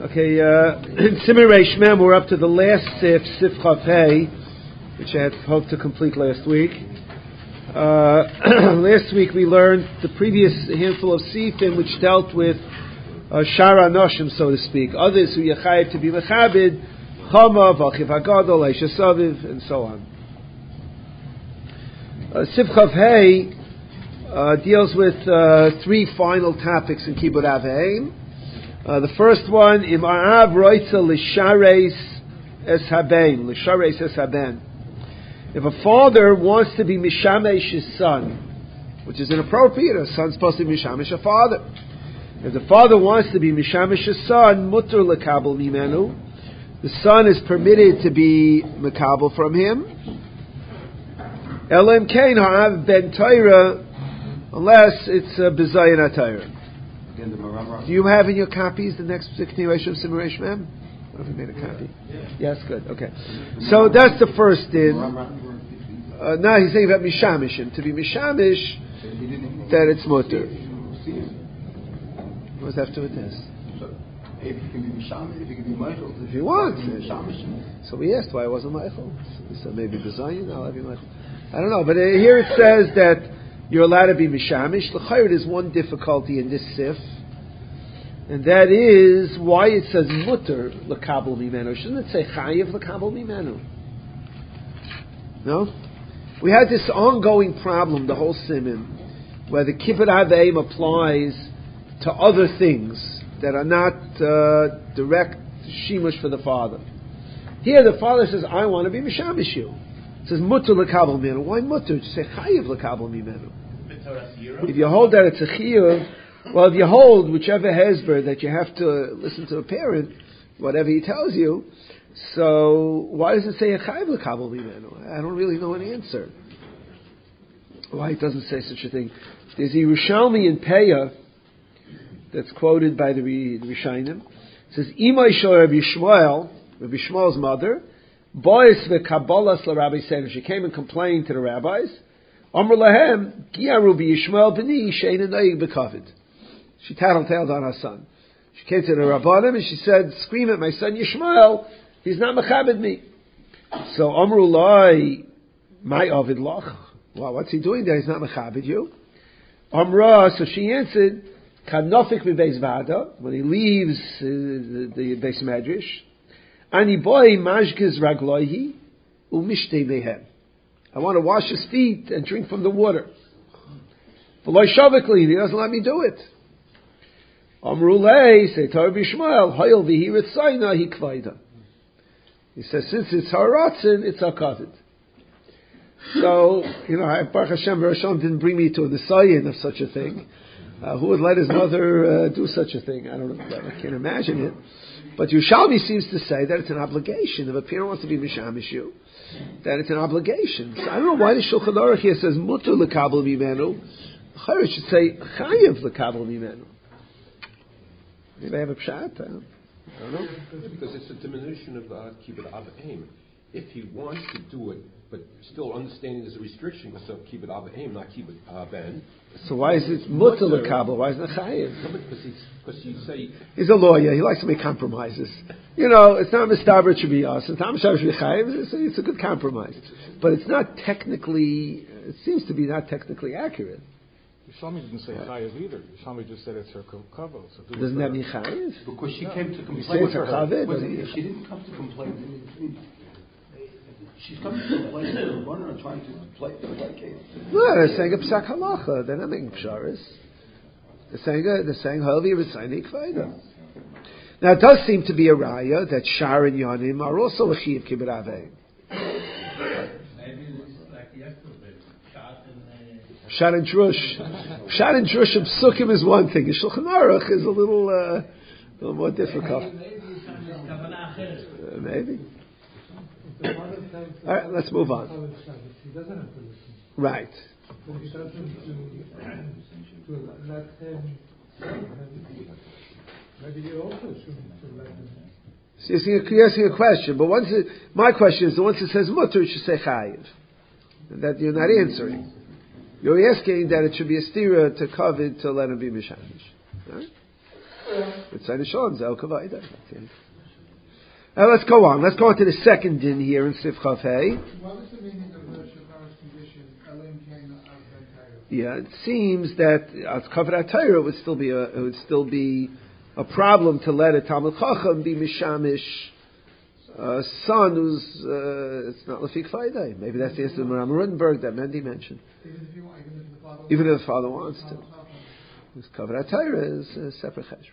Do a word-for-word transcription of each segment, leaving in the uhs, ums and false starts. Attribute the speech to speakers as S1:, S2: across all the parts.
S1: Okay, uh, in Simon Reish Mem, we're up to the last Sif, Sif Chav Hey, which I had hoped to complete last week. Uh, last week we learned the previous handful of Sifim which dealt with uh, Shara Noshim, so to speak. Others who Yechayev to be Mechabed, Chama, Vachiv Hagadol, Eisha Saviv, and so on. Uh, Sif Chav Hey uh, deals with uh, three final topics in Kibbud Av V'Eim. Uh, the first one, Im A'av Roitza L'Shareis Es Haben, L'Shareis Es Haben. If a father wants to be Mishamesh his son, which is inappropriate, a son's supposed to be Mishamesh a father. If the father wants to be Mishamesh his son, Mutter L'Kabel Mimenu, the son is permitted to be Mekabel from him. Elam Kain Ha'av Ben Torah, unless it's a B'zayin HaTorah. Do you have in your copies the next continuation of Simon Reish Mem? I don't know if you made a copy. Yes, good. Okay. So that's the first din. Uh, now he's saying about Mishamishim. To be Mishamish, that it's mutter. What does that have to do with this?
S2: If you can be Mishamish, if you can be Michael.
S1: If you want. So we asked why it wasn't Michael. He said maybe Bezayin, I'll have you Michael. I don't know, but uh, here it says that you're allowed to be Mishamish. L'chayr, there's one difficulty in this sif, and that is why it says mutter l'kabel mimenu. Shouldn't it say chayiv l'kabel mimenu? No? We had this ongoing problem, the whole siman, where the Kibbud Av V'Eim applies to other things that are not uh, direct shimush for the father. Here the father says, I want to be Mishamish you. It says mutter l'kabel mimenu. Why mutter? Just say chayiv l'kabel mimenu. If you hold that it's a chiyuv, well, if you hold whichever hezber that you have to listen to a parent, whatever he tells you, so why does it say a chayiv l'kabel mimenu? I don't really know an answer. Why it doesn't say such a thing. There's a Yerushalmi in Peah that's quoted by the Rishonim. It says, Imay shel Rabbi Yishmael, Rabbi Yishmael's mother, bois ve'kabalas l'Rabbi Sefer. She came and complained to the rabbis. Amr lahem, Giyaru b'Yishmael b'ni she'ein noyeg b'kavod. She tattletaled on her son. She came to the Rabbanim and she said, scream at my son Yishmael, he's not mechabed me. So Amru lai, my ovid lach. Well, what's he doing there? He's not mechabed you. Amra, so she answered, Kanofik b'beis vada, when he leaves uh, the, the Beis Medrash, ani boy majgiz ragloihi umishtei mehem. I want to wash his feet and drink from the water. V'loy shavakli, he doesn't let me do it. Amrulei, say Torah B'Yishmael, hayol v'hi ritzayna hi kvaida. He says, since it's haratzin, it's hakavod. So, you know, Baruch Hashem, Baruch Hashem didn't bring me to a nisayin of such a thing. Uh, who would let his mother uh, do such a thing? I don't know. I can't imagine it. But Yerushalmi seems to say that it's an obligation. If a parent wants to be Mishamish you, that it's an obligation. So I don't know why the Shulchan Aruch here says mutter l'kabel mimenu. It should say chayiv l'kabel mimenu. Maybe I have a pshat. I don't, I don't know.
S3: Because it's a diminution of uh, Kibbud Av V'Eim. If he wants to do it, but still understanding there's a restriction because of Kibbud Av V'Eim, not Kibbud Av Ben.
S1: So why is it mutter l'kabel? Why is it chayiv?
S3: No, because he's because you say
S1: he's a lawyer. He likes to make compromises. You know, it's not mistaber to be us. It's not mistaber to be chayiv. It's, it's a good compromise, but it's not technically. It seems to be not technically accurate.
S4: Yerushalmi didn't say chayiv either. Yerushalmi just said it's her kavod. So
S1: doesn't that mean chayiv?
S2: Because she came to complain.
S1: You say it's her kavod.
S2: She didn't come to complain. She's coming to complain to the runner and trying to play placate.
S1: No, they're saying a psak halacha. They're not making psharis. They're saying they're saying halvi ritzayni kvaida. Now it does seem to be a raya that Shar and Yonim are also a chiv Kibbud Av V'Eim.
S5: Maybe it's like yesterday.
S1: Shad and Drush. Shad and Drush of Sukkim is one thing. Shulchan Aruch is a little, uh, a little more difficult. Uh, maybe. All right, let's move on. Right. So you're asking, you're asking a question, but once it, my question is, once it says mutter, it should say chayiv. That you're not answering. You're asking that it should be a stira to kavod to let him be mishamish. Right? It's Zayin Shalom, Zel Kavayda. Now let's go on. Let's go on to the second din here in Sif Chav Hey.
S6: What is the meaning of the Shekhar's condition? Elim Kain Av Ben
S1: Yeah, it seems that as Kavrat Torah would still be a it would still be a problem to let a Talmud Chacham be mishamish a son who's uh, it's not Lefik Faidai. Maybe that's the answer to Ram Rudenberg that Mendy mentioned.
S6: Even if, you, even if the father
S1: Even if the father wants to. Because Kavrat Torah is a separate chesed.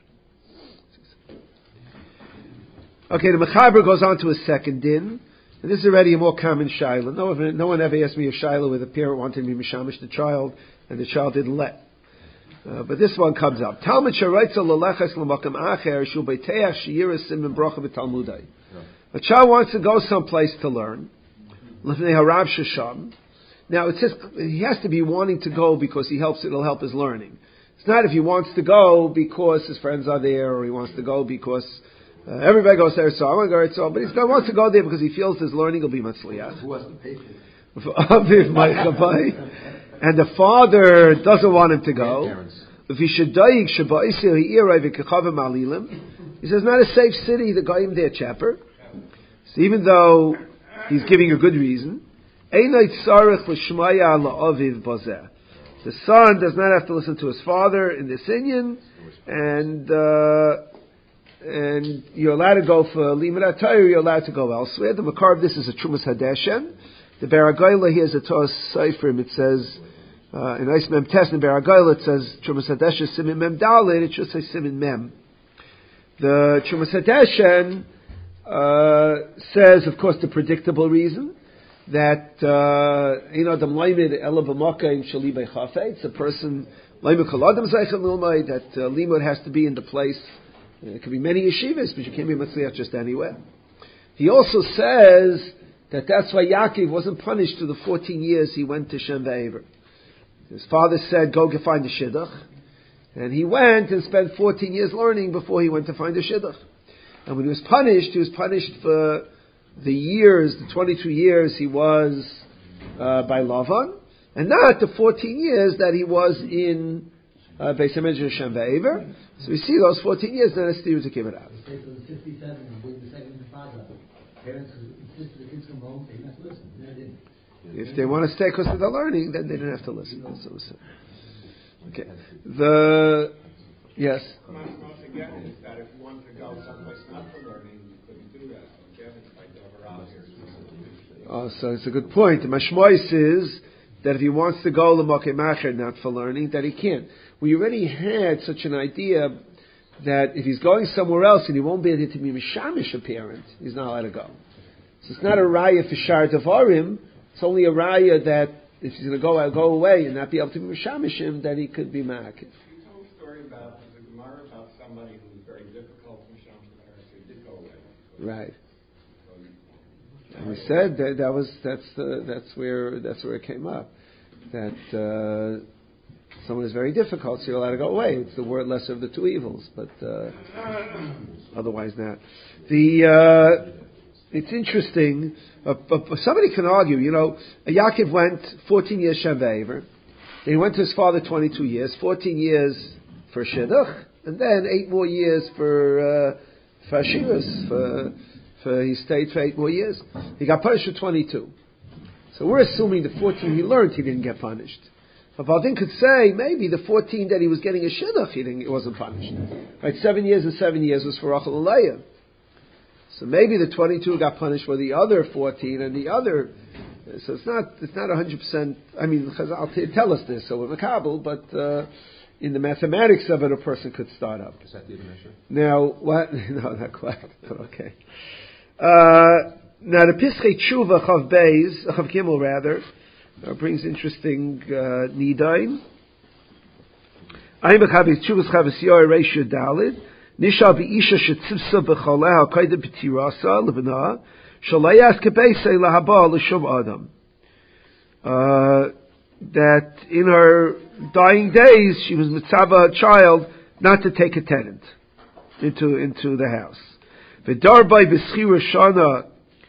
S1: Okay, the Mechaber goes on to a second din, and this is already a more common shaila. No, no one ever asked me a shaila where the parent wanted me to mishamish the child, and the child didn't let. Uh, but this one comes up. Talmud sharaitza lelechas l'makam acher shul beiteach sheyiras simin bracha b'talmudai. A child wants to go someplace to learn. L'fnei harav shesham. Now it says he has to be wanting to go because he helps. It'll help his learning. It's not if he wants to go because his friends are there, or he wants to go because uh, everybody goes there. So I want to go there. So, but he wants to go there because he feels his learning will be matzliach.
S2: Who has to pay for it?
S1: And the father doesn't want him to go. If he should die, he says, not a safe city, the guy in there, chapper. So even though he's giving a good reason, the son does not have to listen to his father in this inyan, and uh, and you're allowed to go for limud Torah, you're allowed to go elsewhere. The makar of this is a Trumas Hadeshen. The Baragayla here is a Tos Seifrim. It says, uh, in Eis Mem Tes, in Baragayla it says, Trumas Hadeshen Simin Mem Dalet, it should say Simin Mem. The Trumas Hadeshen uh, says, of course, the predictable reason, that, uh, you know, the Mlaimed Ela B'Maka in Shali B'Chafetz, a person, Mlaimed Kaladam Zeichel Nilmai, that uh, Limud has to be in the place. It could be many yeshivas, but you can't be Matzliach just anywhere. He also says that that's why Yaakov wasn't punished for the fourteen years he went to Shem V'Ever. His father said, go get, find a shidduch. And he went and spent fourteen years learning before he went to find a shidduch. And when he was punished, he was punished for the years, the twenty-two years he was uh, by Lavan, and not the fourteen years that he was in uh, Beis HaMikdash Shem V'Ever. So we see those fourteen years, then it's to give it out.
S7: Parents insist the kids come home, they didn't have to listen. No, they didn't.
S1: If they want to stay because of their learning, then they didn't have to listen. That's what it said. Okay. The yes.
S5: My response again is that if you wanted to go someplace not for learning, you couldn't do that. So Kevin, like over out here.
S1: Oh, so it's a good point. The mashmois is that if he wants to go l'makei macher not for learning, that he can't. We already had such an idea that if he's going somewhere else and he won't be able to be mishamish a parent, he's not allowed to go. So it's not a raya for shar devarim. It's only a raya that if he's going to go go away and not be able to be mishamish him, that he could be ma'akiv.
S5: You told a story about the Gemara about somebody who was very difficult to mishamish the parents, so he did go away.
S1: Right. And we said that that was that's the that's where that's where it came up, that uh, someone is very difficult, so you're allowed to go away. It's the word lesser of the two evils, but uh, otherwise not. The uh, it's interesting. Uh, but somebody can argue. You know, Yaakov went fourteen years Shem V'Ever. Then he went to his father twenty-two years, fourteen years for shidduch, and then eight more years for uh, for ashivas. For For he stayed for eight more years. He got punished for twenty-two. So we're assuming the fourteen he learned, he didn't get punished. But Valdin could say maybe the fourteen that he was getting a shidduch, he didn't, he wasn't punished. Right, seven years and seven years was for Rachel and Leah. So maybe the twenty-two got punished for the other fourteen and the other. So it's not it's not a hundred percent. I mean, Chazal t- tell us this, so we're makabel, but uh, in the mathematics of it, a person could start up.
S3: Is that the measure?
S1: Now what? No, not quite. But okay. Uh, now the Pischei Tshuva Chav Beis, Chav Gimel rather, uh, brings interesting uh, nidain. Ayin b'Chav Tshuvas Chavis Yoy Reisha Dalid Nishal b'Isha shetzivsa b'Chaleh Hakaida b'Tirasa Lebna Shalayas Kebeisei Lahaba L'Shum Adam. That in her dying days she was mitzvah a child not to take a tenant into into the house. V'darbai b'schira shana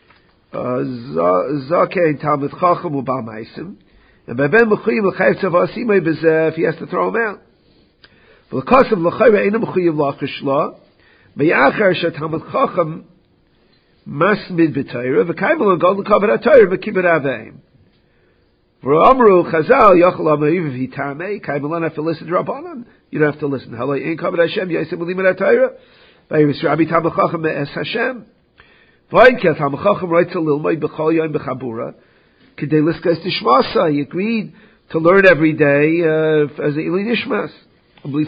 S1: zakein talmid chacham u'bal meisim, and by ben mechuyim l'chayv tzavasimay b'zeh if he has to throw him out. Because of l'chayra ain't mechuyev lachish la, me'achar shetamad chacham masmid b'Torah v'kaimel agol l'kavod ha'Torah v'kibbud aveim. V'amru Chazal yachol ha'ma'iv v'hitamei kaimel don't have to listen to Rabbanan. You don't have to listen. Halay ain't kavod Hashem yaisim u'limud ha'Torah v'yivis Rabbi tamad chacham me'es Hashem. V'ayinket tamad chacham writes a lilmay b'chol yom b'chabura k'dei liskas tishmasa. He agreed to learn every day uh, as a Ili Nishmas. Even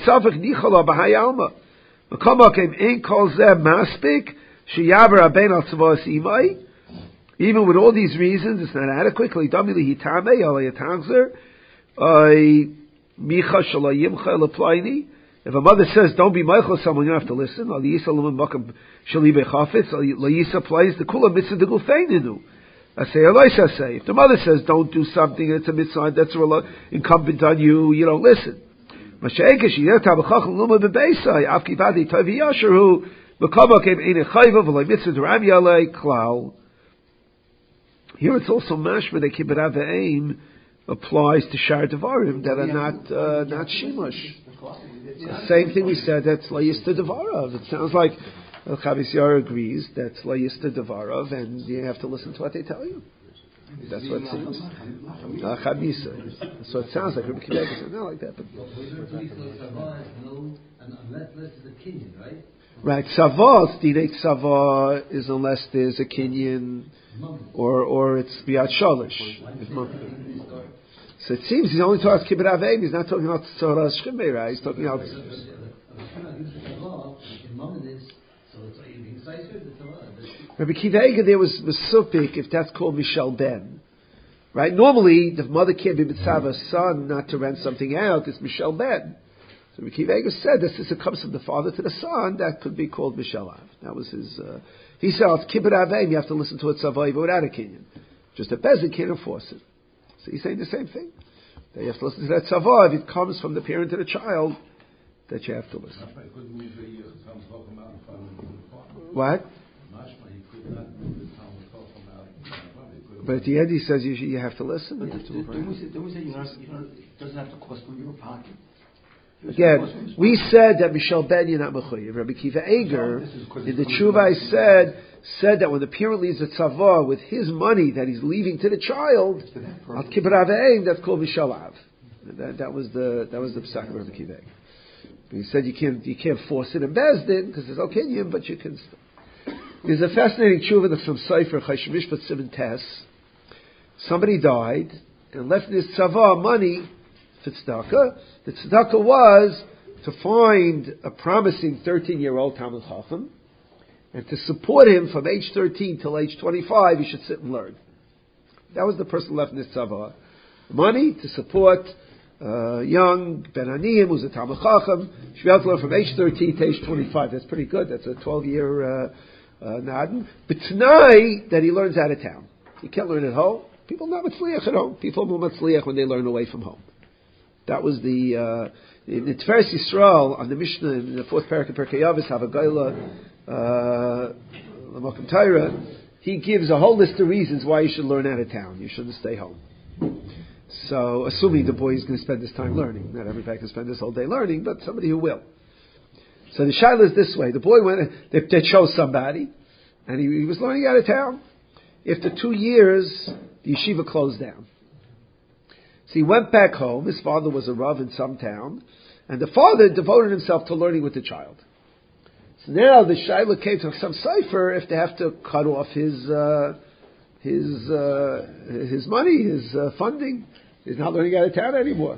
S1: with all these reasons, it's not adequate. If a mother says, don't be Michael, someone, you have to listen. I say, Elisha say, if the mother says, don't do something, and it's a mitzvah, that's incumbent on you, you don't listen. Here it's also mashma that kibbud aveim applies to shar devarim that are not uh, not shimush. The same thing we said, that's layista devarav. It sounds like El Chavis Yar agrees that's layista devarav, and you have to listen to what they tell you. That's what it seems. That's what it sounds like. Rabbi Kiva said not like that, but right. Savah, stinei tzava is unless there's a kinyan, or or it's biat shalish. So it seems he's only talking about kibbud aveim. He's not talking about tzara shchimei, right? He's talking about. Rabbi Kiva Eiger there was Mesupik if that's called Michel Ben. Right? Normally, the mother can't be Mitzava's son not to rent something out. It's Michel Ben. So Rabbi Kiva Eiger said that since it comes from the father to the son, that could be called Michel Av. That was his... Uh, he said, it's Kibbud Aveim, you have to listen to it Savai, but without a Kenyan. Just a peasant can't enforce it. So he's saying the same thing. That you have to listen to that Savai. If it comes from the parent to the child, that you have to listen. What? But at the end he says you, you have to listen.
S2: But
S1: you have to
S2: don't, don't we say, don't we say you know, you know, it doesn't have to cost from your pocket?
S1: Again, we said that Michel Ben you're not mechuyev. Rabbi Kiva Eiger in the Tshuva I said said that when the parent leaves a tzavah with his money that he's leaving to the child, al kibbud aveim, that's called Michel Av. That, that was the that was the psak of Rabbi Kiva Eiger. He said you can't you can't force it in Bezdin because it's okay, but you can still. There's a fascinating tshuva that's from Sefer Chayshim Mishpat Simon Tess. Somebody died and left his tzavah money for tzedakah. The tzedakah was to find a promising thirteen-year-old Talmid Chacham and to support him from age thirteen till age twenty-five. He should sit and learn. That was the person left in his tzavah. Money to support uh, young Ben Aniyim, who's a Talmid Chacham. Should be able to learn from age thirteen to age twenty-five. That's pretty good. That's a twelve-year uh, uh, Naden. But tonight that he learns out of town. He can't learn at home. People not matzliach at home. People are matzliach when they learn away from home. That was the uh, in the Tiferes Yisrael on the Mishnah in the fourth parak of Perkei Avos Havagayla L'Makom Torah. He gives a whole list of reasons why you should learn out of town. You shouldn't stay home. So, assuming the boy is going to spend his time learning, not everybody can spend his whole day learning, but somebody who will. So the shaila is this way: the boy went, they, they chose somebody, and he, he was learning out of town. After two years, the yeshiva closed down. So he went back home. His father was a rav in some town, and the father devoted himself to learning with the child. So now the shaila came to some cipher if they have to cut off his uh, his uh, his money, his uh, funding. He's not learning out of town anymore.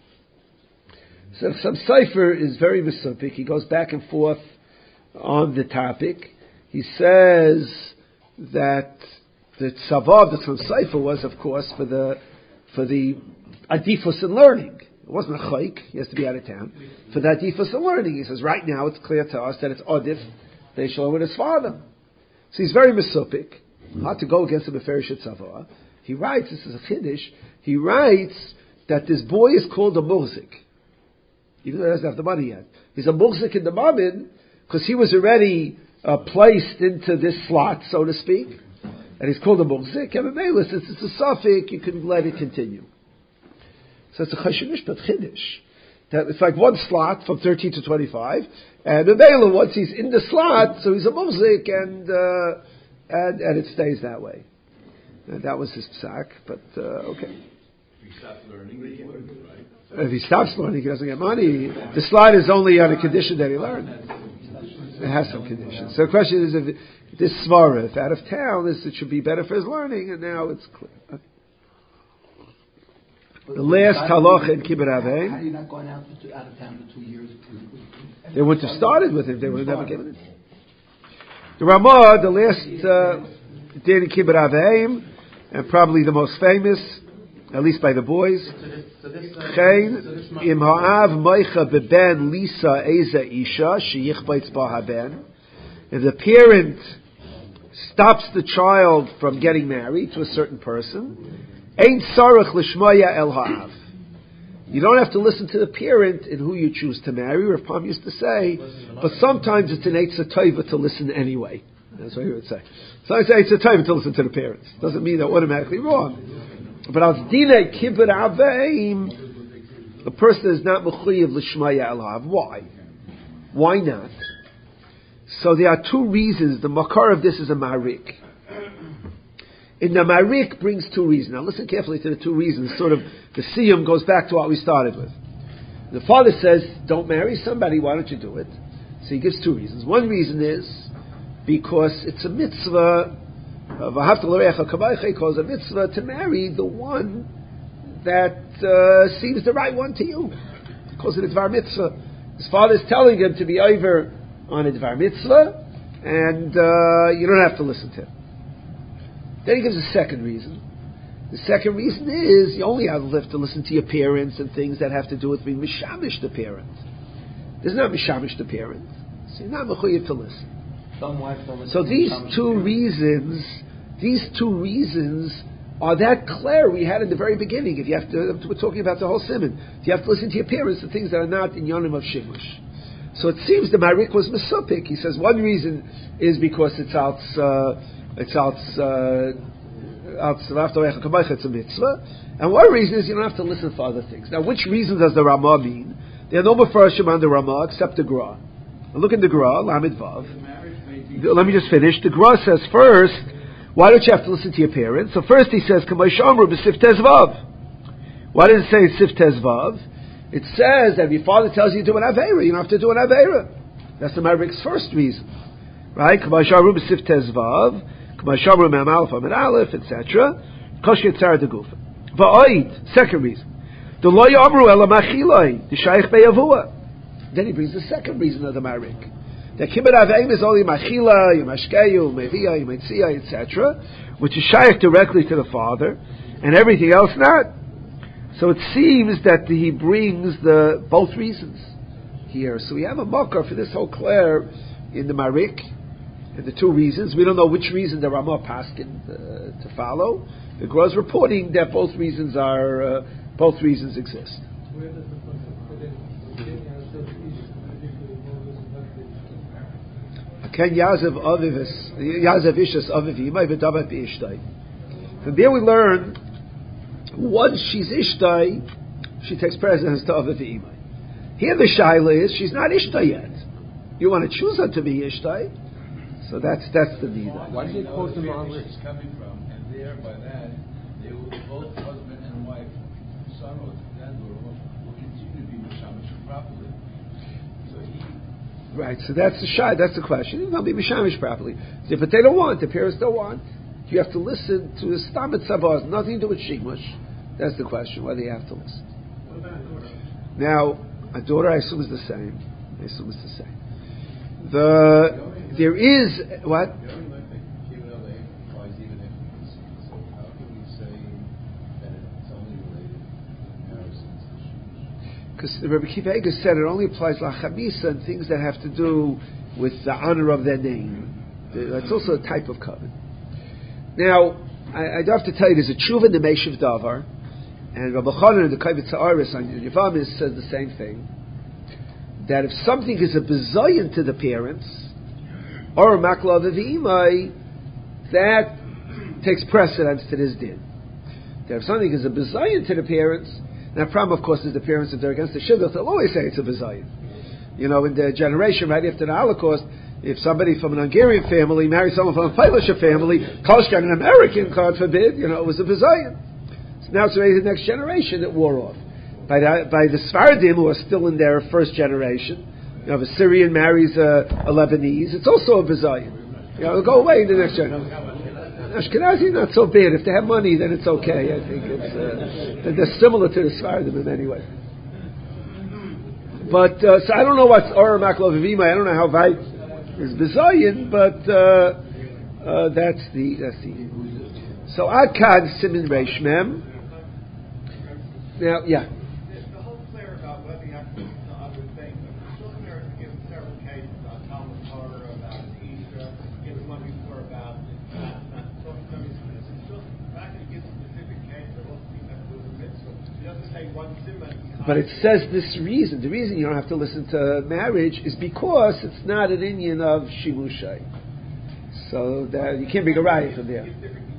S1: So some cipher is very mesupik. He goes back and forth on the topic. He says that the tzavah of the Tzom Cipher was, of course, for the for the adifus in learning. It wasn't a chayk. He has to be out of town. For the adifus in learning, he says, right now it's clear to us that it's adif. They shall learn with his father. So he's very mesupik. Hard to go against the Meferish tzavah. He writes, this is a chiddush, he writes that this boy is called a muhzik. Even though he doesn't have the money yet. He's a muhzik in the mammon because he was already uh, placed into this slot, so to speak. And he's called a muhzik. And since it's a suffix, you can let it continue. So it's a chayshim mishpat chiddush. That it's like one slot from thirteen to twenty-five, and Mebela, once he's in the slot, so he's a mumzik, and, uh, and, and it stays that way. And that was his psak, but, uh, okay.
S2: If he stops learning, he wouldn't, right?
S1: If he stops learning, he doesn't get money. The slide is only on a condition that he learned. It has some conditions. So the question is, if this svara, if out of town, this, it should be better for his learning, and now it's clear. Okay. The last halacha in Kibbut Aveim.
S2: How are you not going out, to, out of town for two years?
S1: They wouldn't have started with him. They would have never given it. The Ramah, the last uh, din in Kibbut Aveim, and probably the most famous, at least by the boys. Chen im ha'av moicha beben lisa eza isha sheyichbaitz ba haben. If the parent stops the child from getting married to a certain person, ein sarach lishmaya el ha'av. You don't have to listen to the parent in who you choose to marry. Rav Pam used to say, but sometimes it's an eitzah tova to listen anyway. That's what he would say. So I say it's a tova to listen to the parents. Doesn't mean they're automatically wrong. But as dina kibbut aveim, the person is not mechuyev lishmaya el ha'av. Why? Why not? So there are two reasons. The makar of this is a marik. In the marik brings two reasons. Now listen carefully to the two reasons. Sort of the siyum goes back to what we started with. The father says, don't marry somebody, why don't you do it? So he gives two reasons. One reason is because it's a mitzvah, v'ahavta l'recha kabaycha, calls a mitzvah to marry the one that uh, seems the right one to you. He calls it a dvar mitzvah. His father is telling him to be over on a dvar mitzvah, and uh, you don't have to listen to him. Then he gives a second reason. The second reason is you only have to listen to your parents and things that have to do with being mishamish the parent. There's not mishamish the parent, so you're not mechuyev to listen.
S2: Some wives don't listen
S1: So
S2: to
S1: these
S2: mishamish
S1: two
S2: parents.
S1: reasons, these two reasons are that clear we had in the very beginning. If you have to, we're talking about the whole simon. If you have to listen to your parents, the things that are not in yonim of shimush. So it seems the marik was mesupik. He says one reason is because it's out. Uh, It's out, uh, it's a mitzvah. And one reason is you don't have to listen for other things. Now, which reason does the Ramah mean? There are no Mefarshim on the Ramah except the Gra. Now look in the Gra, Lamed Vav. Let me just finish. The Gra says first, why don't you have to listen to your parents? So first he says, Kamay Shamru b'Siftez Vav. Why does it say Siftez Vav? It says that if your father tells you to do an Aveira, you don't have to do an Aveira. That's the Marik's first reason. Right? Kamay Shamru b'Siftez Vav. Second reason. The lo yamru ela machilai, the shaykh be'avua. Then he brings the second reason of the marik. The kibbut aveim is only machila, yemashkeyu, mevia, yemetzia, et cetera, which is shaykh directly to the father, and everything else not. So it seems that he brings the both reasons here. So we have a makar for this whole clear in the marik. And the two reasons, we don't know which reason the Ramah paskin uh, to follow. The Gra is reporting that both reasons are uh, both reasons exist. Ken Yazev Avivis Yazev Ishas Avivimai v'Davat B'Ishtai. From there we learn once she's Ishtai, she takes precedence to Avivimai. Here the shaila is she's not Ishtai yet. You want to choose her to be Ishtai. So that's that's the need.
S3: Why did they quote the Ma'amrit?
S5: She's coming from, and there by that, they will both husband and wife, son or granddaughter, will continue to be mishamish properly. So he.
S1: Right. So that's the shy. That's the question. They'll be mishamish properly. But they don't want. The parents don't want. You have to listen to the stamet sabah. Nothing to do with shimush. That's the question. Whether you have to listen.
S6: What about a daughter?
S1: Now, a daughter, I assume, is the same. I assume it's the same. The there is what? Because Rabbi Kiva Eger said it only applies la chamisa and things that have to do with the honor of their name. That's also a type of covenant. Now, I, I do have to tell you, there's a tshuva in the Meishiv Davar, and Rabbi Chanan in the Kavitz Ha'aris on Yevamis says the same thing. That if something is a bezayin to the parents, or a makla v'imai, that takes precedence to this din. That if something is a bezayin to the parents, And the problem, of course, is the parents, if they're against the shidduch, they'll always say it's a bezayin. You know, in the generation right after the Holocaust, if somebody from an Hungarian family married someone from a Polish family, Kolshkan, an American, God forbid, you know, it was a bezayin. So now it's already the next generation that wore off. By the, by the Sfardim, who are still in their first generation, you know, if a Syrian marries a, a Lebanese, it's also a bezayin. You know, it'll go away in the next generation. Ashkenazi, not so bad. If they have money, then it's okay. I think it's uh, they're similar to the Sfardim in any way. But uh, so I don't know what's Or Maklov Vima. I don't know how Vait is bezayin, but uh, uh, that's the that's the. So Akkad Simin Reish Mem. Now, yeah.
S6: The whole clear about whether you have to listen to other things. Shulchan Aruch gives several cases about Talmud Torah, about Isha, gives one before about not not talking to somebody. Shulchan Aruch gives specific cases that also seem to have to do with mitzvah. He doesn't say one simon.
S1: But it says this reason. The reason you don't have to listen to marriage is because it's not an Indian of Shimushai. So that you can't bring a raya from there.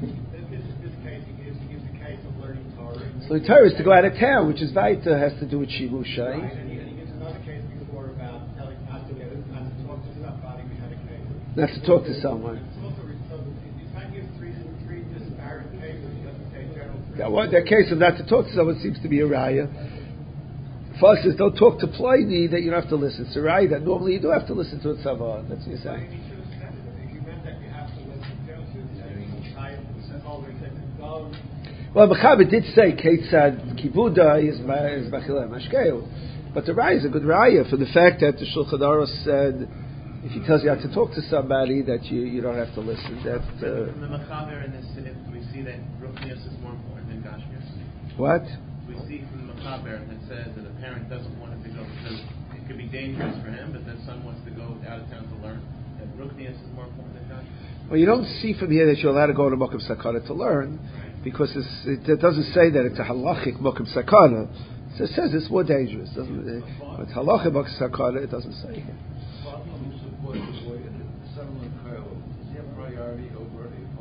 S1: So the Torah is to go out of town, which is Vaita, has to do with Shimushai.
S6: Right, and he, and he gives another case before about telling not to, not to talk to somebody. We had a case.
S1: Not to talk to someone.
S6: It's also, so he's trying to give three, three disparate cases. He doesn't say general.
S1: That one, that case of not to talk to someone seems to be a raya. First says don't talk to Pliny that you don't have to listen. It's a raya that normally you do have to listen to a tzavah. That's what you're saying.
S6: He should have said it. If he meant that you have to listen to him, he should have said, always said, go.
S1: Well, Mechaber did say Keitzad Kibuda is Bachileh Mashkeu, but the raya is a good raya for the fact that the Shulchan Aruch said if he tells you how to talk to somebody that you, you don't have to listen. That uh,
S8: from the Mechaber in this, we see that Ruchnius is more important than Gashmius.
S1: What?
S8: We see from the Mechaber that says that a parent doesn't want him to go because it could be dangerous for him, but the son wants to go out of town to learn. That Ruchnius is more important than Gashmius.
S1: Well, you don't see from here that you're allowed to go to Mokum Sakana to learn. Because it, it doesn't say that it's a halachic mokum sakana. It says it's more dangerous, doesn't it? But halachic mokum sakana, it doesn't say.
S5: Father who supports the boy in the settlement Kyle, does he have priority over a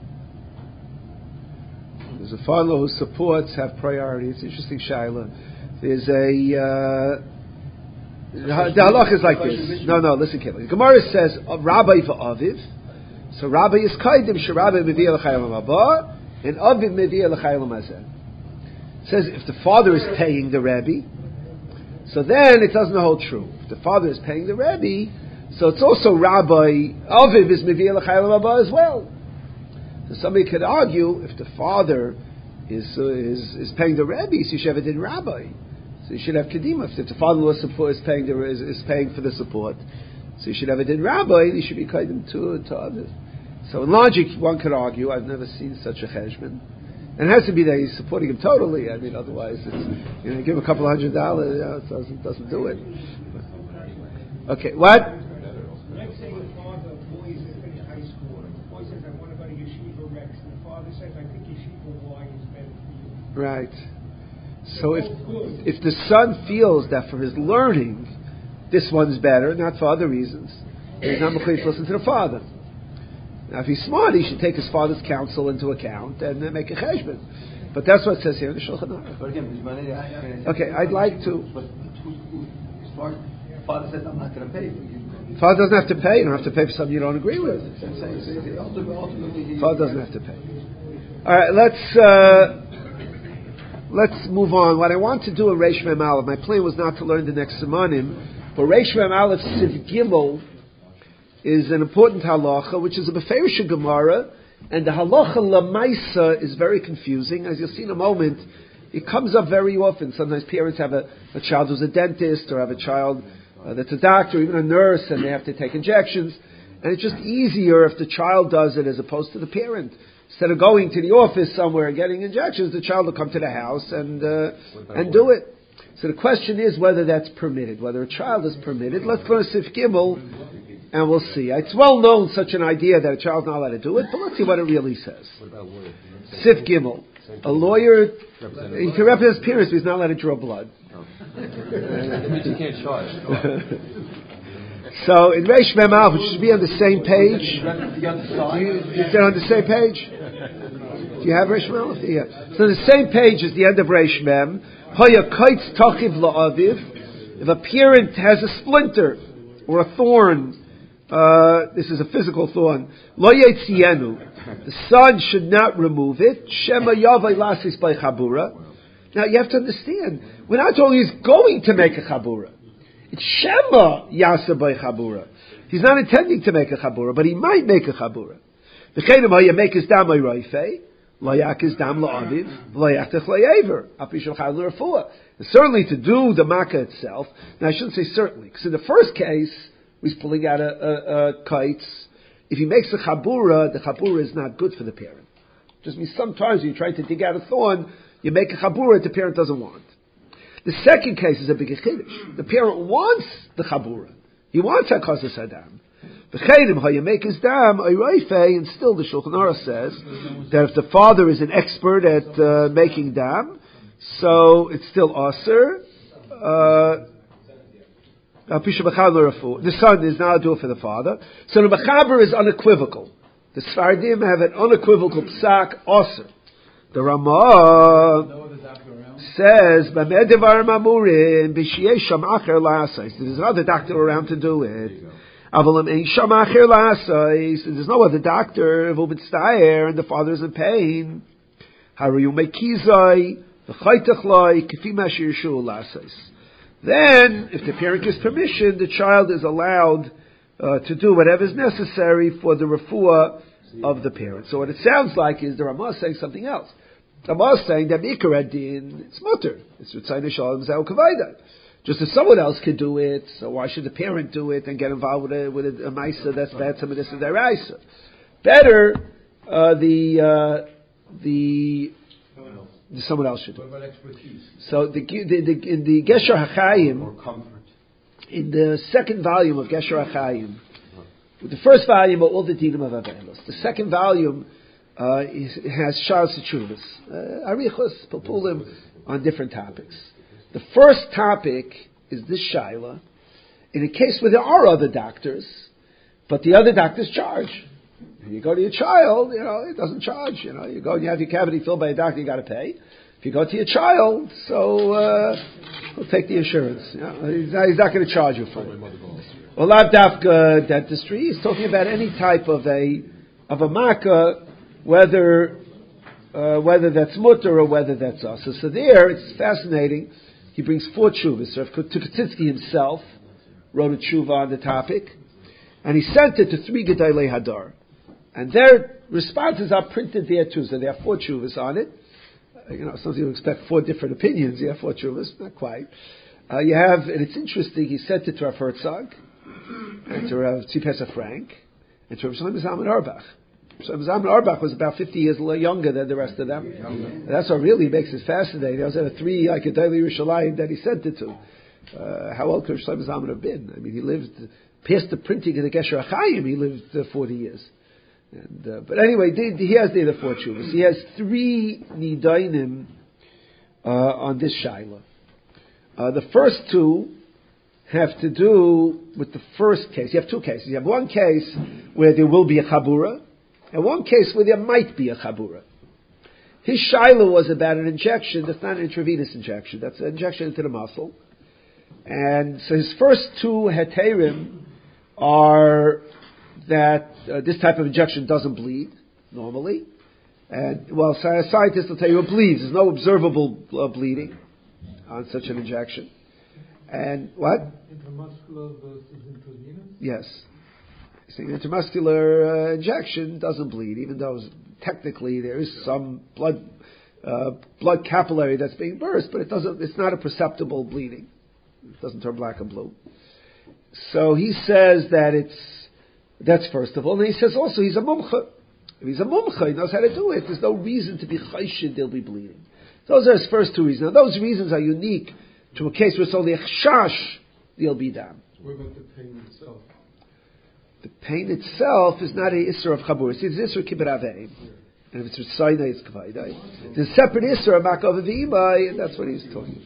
S5: father?
S1: There's a father who supports have priority. It's interesting, Shaila. There's a uh, the halach is like this. No, no, listen carefully. The Gemara says Rabbi v'aviv. So Rabbi is kaidim sherabbei mevi l'chayim haba. And Aviv Mevi'ah L'chayil Mazeh. Says if the father is paying the Rebbe, so then it doesn't hold true. If the father is paying the Rebbe, so it's also Rabbi Aviv is Mevi'ah L'chayil Mazeh as well. So somebody could argue if the father is uh, is is paying the Rebbe, so you should have it in Rabbi. So you should have Kedima. If the father-in-law support is paying the is, is paying for the support, so you should have it in Rabbi. You should be kaidim to to others. So in logic, one could argue, I've never seen such a cheshbon. And it has to be that he's supporting him totally. I mean, otherwise, it's, you know, give a couple hundred dollars, you know, it doesn't, doesn't do it. Okay, what?
S6: Let's say the father of boys that finish high school, and the boy says, I want to go to Yeshiva Rex, and the father says, I think Yeshiva Y is better for you.
S1: Right. So if, if the son feels that for his learning, this one's better, not for other reasons, he's not going to listen to the father. Now, if he's smart, he should take his father's counsel into account and uh, make a cheshbon. But that's what it says here in the Shulchan Aruch. Okay, I'd like to.
S2: Father says, I'm not going to pay.
S1: Father doesn't have to pay. You don't have to pay for something you don't agree with. Father doesn't have to pay. All right, let's uh, let's move on. What I want to do in Reish Mem Aleph, my plan was not to learn the next Simanim, but Reish Mem Aleph Siv Gimel is an important halacha, which is a Beferish Gemara, and the halacha lamaisa is very confusing. As you'll see in a moment, it comes up very often. Sometimes parents have a, a child who's a dentist, or have a child uh, that's a doctor, or even a nurse, and they have to take injections. And it's just easier if the child does it as opposed to the parent. Instead of going to the office somewhere and getting injections, the child will come to the house and uh, and do it. So the question is whether that's permitted, whether a child is permitted. Let's go to Sif Gimel. And we'll see. It's well known such an idea that a child's not allowed to do it, but let's see what it really says. Sif Gimel. A lawyer, he can represent his parents, but he's not allowed to draw blood.
S3: That means you can't charge.
S1: So in Reish Mem Aleph, which should be on the same page. You, is that on the same page? Do you have Reish Mem Aleph? Yeah. So the same page is the end of Reish Mem. Haya kaitz tachiv la'aviv. If a parent has a splinter or a thorn, uh, this is a physical thorn, lo yetzienu. The son should not remove it. Shema yavai lasis by chabura. Now you have to understand, we're not talking he's going to make a chabura. It's Shema Yasa by Chabura. He's not intending to make a Chabura, but he might make a Chabura. The Chedim Haya make his dam Raife, Layak is dam La'aviv, Layaktech Layaver, Apishal Chad L'Rafua. Certainly to do the Makkah itself, now I shouldn't say certainly, because in the first case, he's pulling out a, a, a kites. If he makes a Chabura, the Chabura is not good for the parent. Just means sometimes when you're trying to dig out a thorn, you make a Chabura the parent doesn't want. The second case is a big chiddush. The parent wants the chabura. He wants hakazas hadam. The chedim how you make his dam oirayfe, and still the Shulchan Aruch says that if the father is an expert at uh, making dam, so it's still aser. Uh, the son is not a do it for the father. So the mechaber is unequivocal. The Sfardim have an unequivocal psak aser. The Ramah says, there's another doctor around to do it. There's no other doctor, and the father is in pain. Then, if the parent gives permission, the child is allowed uh, to do whatever is necessary for the refuah of the parent. So what it sounds like is the Ramah saying something else. Ramah is saying that Mikra Din, it's mutter. It's Ritzayna Shalom Zeu Kavaida. Just as someone else could do it, so why should the parent do it and get involved with a, with a, a Maisa that's bad, some of this is Deraisa? Better, uh, the, uh, the, someone else should do it.
S5: What about expertise?
S1: So the, the, the, in the Gesher HaChaim, in the second volume of Gesher HaChaim, the first volume are all the Dinim of Avelos. The second volume uh, is, has Shas Tshuvas, uh, Arichos, Papulim, on different topics. The first topic is this Shaila, in a case where there are other doctors, but the other doctors charge. You go to your child, you know, it doesn't charge. You know, you go and you have your cavity filled by a doctor, you got to pay. If you go to your child, so uh, he'll take the insurance. You know, he's not, he's not going to charge you for it. Well, Lav Dafka dentistry is talking about any type of a of a makkah, whether uh, whether that's mutter or whether that's us. So, so there, it's fascinating. He brings four tshuvas. So Tukatinsky himself wrote a tshuva on the topic, and he sent it to three Gedolei Hadar, and their responses are printed there too. So there are four tshuvas on it. Uh, you know, sometimes you expect four different opinions. You have four tshuvas, not quite. Uh, you have, and it's interesting. He sent it to Rav Herzog, and to Rav Tzipesa Frank, and to Rav Shlomo Zalman Auerbach. So Zalman Auerbach was about fifty years younger than the rest of them. And that's what really makes it fascinating. There was uh, three like Gedolei Yerushalayim that he sent it to. Uh, how old could Shlomo Zalman have been? I mean, he lived past the printing of the Gesher HaChaim. He lived uh, forty years. And, uh, but anyway, they, he has there the four tshuvas. He has three nidainim uh, on this shaila. Uh, the first two have to do with the first case. You have two cases. You have one case where there will be a chabura, and one case where there might be a chabura. His shaila was about an injection that's not an intravenous injection. That's an injection into the muscle. And so his first two heterim are that uh, this type of injection doesn't bleed normally. And, well, scientists will tell you it bleeds. There's no observable uh, bleeding on such an injection. And what?
S7: Intramuscular versus intravenous?
S1: Yes. So intramuscular uh, injection doesn't bleed, even though technically there is some blood uh, blood capillary that's being burst, but it doesn't. It's not a perceptible bleeding. It doesn't turn black and blue. So he says that it's that's first of all. And he says also he's a mumcha. If he's a mumcha, he knows how to do it. There's no reason to be chayshid they'll be bleeding. Those are his first two reasons. Now those reasons are unique to a case where it's only a chashash, they'll be down.
S7: What about the pain itself?
S1: The pain itself is not a isser of chabur. See, it's isser kibbut avei, and if it's ritzayna, it's kavaydai. There's a separate isser of makov v'imai, and that's what he's talking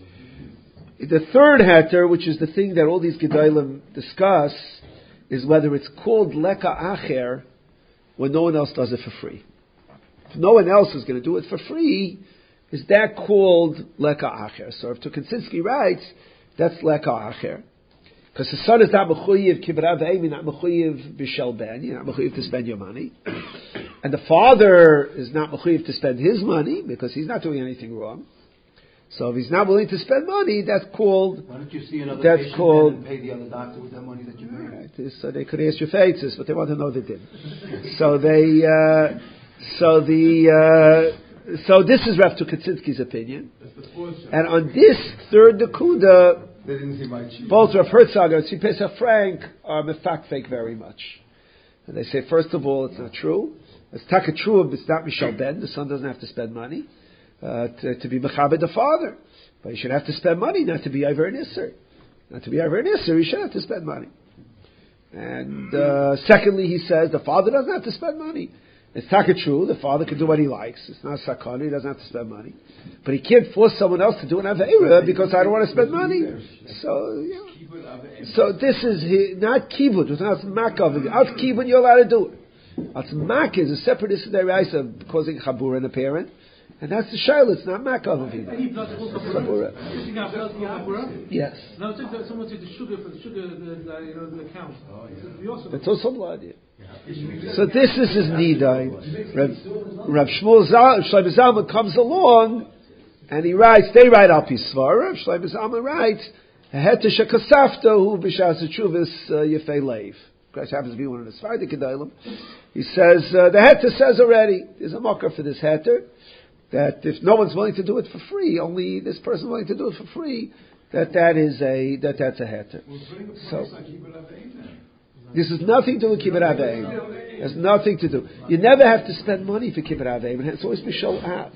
S1: about. The third heter, which is the thing that all these gedolim discuss, is whether it's called leka acher when no one else does it for free. no one else is going to do it for free, is that called leka acher? So if Tukasinski writes, that's leka acher. Because the son is not mechuyev kibbut av v'eim, you're not mechuyev b'shel ben, you're not mechuyev to spend your money. And the father is not mechuyev to spend his money, because he's not doing anything wrong. So if he's not willing to spend money, that's called.
S2: Why don't you see another
S1: that's
S2: patient
S1: called,
S2: and pay the other doctor with that money that you made?
S1: Right, so they could ask your faces, but they want to know they did. so they, uh, so the, uh, so this is Rav Tukasinski's opinion. And on this third Nakuda,
S2: They didn't see my cheat.
S1: both Rav Herzog and Tzvi Pesach Frank are mefak fake very much. And they say, first of all, it's not true. It's taka true, it's not Mishal Ben. The son doesn't have to spend money uh, to, to be mechabed the father. But he should have to spend money, not to be Iver Nisser. Not to be Iver Nisser, he should have to spend money. And uh, secondly, he says, the father doesn't have to spend money. It's taka true, the father can do what he likes. It's not sakana, he doesn't have to spend money. But he can't force someone else to do an aveira because I don't want to spend money. So, yeah. So this is he, not kibbut, it's not makav. Out kibbut, you're allowed to do it. Out mak is a separate issue causing chabur in a parent. And that's the shayla, it's not makav. Yes.
S9: Now, someone took the sugar for the sugar, the, the, you know, the account. Oh, yeah.
S1: That's also blood, yeah. So this is his nidai. Rav, Rav Shmuel Shlomo Zalman comes along and he writes. They write al pisvar. Rav Shlomo Zalman writes heta shekasafta hu b'shas tshuvas yefei leiv. Christ happens to be one of the Sephardic gedolim. He says uh, the heta says already. There's a mocker for this heta that if no one's willing to do it for free, only this person willing to do it for free, that that is a that that's a heta. So. This has nothing to do with kibbut aveim. It has nothing to do. You never have to spend money for kibbut aveim. It's always b'shol av.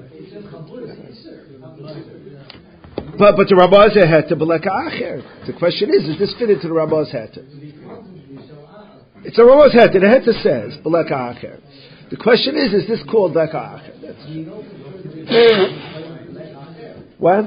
S1: But but the Ramaz heta b'leka acher. The question is, does this fit into the Ramaz heta? It's a Ramaz heta. The heta says b'leka acher. The question is, is this called leka acher? What?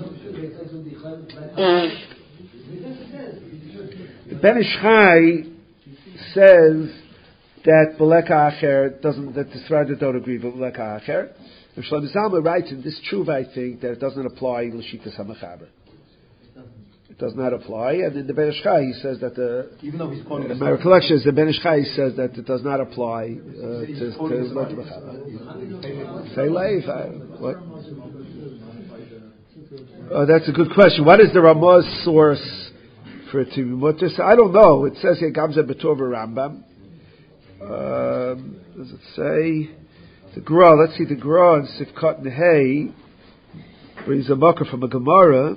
S1: Ben Ish Chai says that Beleka Acher doesn't, that the Sfardim don't agree with Beleka Acher. And Shlomo Zalman writes in this truth, I think, that it doesn't apply L'Shitas HaMechaber. It does not apply. And in the Ben Ish Chai, he says that the,
S2: even though he's quoting
S1: my recollection is the Ben Ish Chai says that it does not apply uh, to L'Shitas HaMechaber. Say life, what? Oh, that's a good question. What is the Ramaz source for it to be mutter? I don't know. It says here Gamze B'Tov Rambam. Um, does it say the Gra? Let's see the Gra and Sifkat Nehei brings a mocker from a Gemara.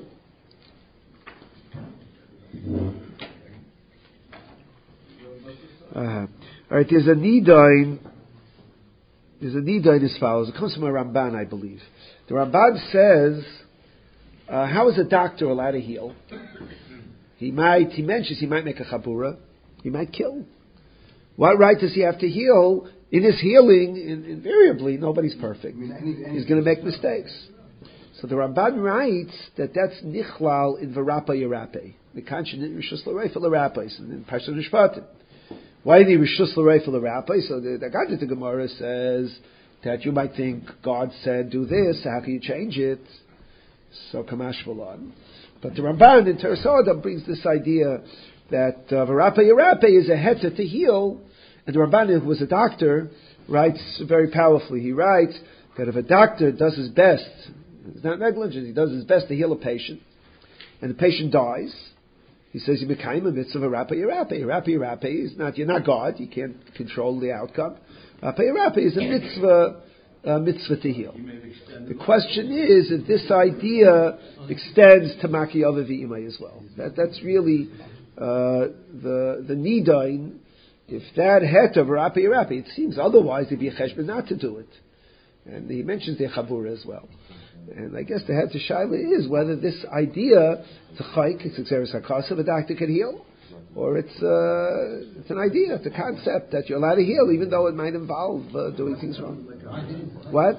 S1: Uh, all right, there's a Nidain. There's a Nidain as follows. It comes from a Ramban, I believe. The Ramban says, uh, "How is a doctor allowed to heal? He might, he mentions he might make a chabura, he might kill. What right does he have to heal? In his healing, in, invariably, nobody's perfect. He's going to make mistakes. So the Ramban writes that that's nichlal in Varapa Yerape. The conscience in Rishus L'Reifel L'Rapes, and in Parshat Mishpatim. Why the Rishus L'Reifel L'Rapes? So the, the Gadlut the Gemara says that you might think God said do this, so how can you change it? So Kamash V'lan. But the Ramban in Teres Adam brings this idea that uh, Varapa Yerape is a heta to heal, and the Ramban, who was a doctor, writes very powerfully. He writes that if a doctor does his best, it's not negligent, he does his best to heal a patient, and the patient dies, he says you became a mitzvah Varapa Yerape. Varapa Yerape is not, you're not God, you can't control the outcome. Varapa Yerape is a mitzvah. Uh, mitzvah to heal. The question is if this idea extends to Makiyava V'imay as well. That, that's really uh, the the nidain. If that het of Rapi Rapi, it seems otherwise it'd be a cheshbon not to do it. And he mentions the chabura as well. And I guess the het to shaila is whether this idea, it's a chayk, it's a xeris hakasa, a doctor can heal, or it's uh, it's an idea, it's a concept that you're allowed to heal, even though it might involve uh, doing things wrong. What?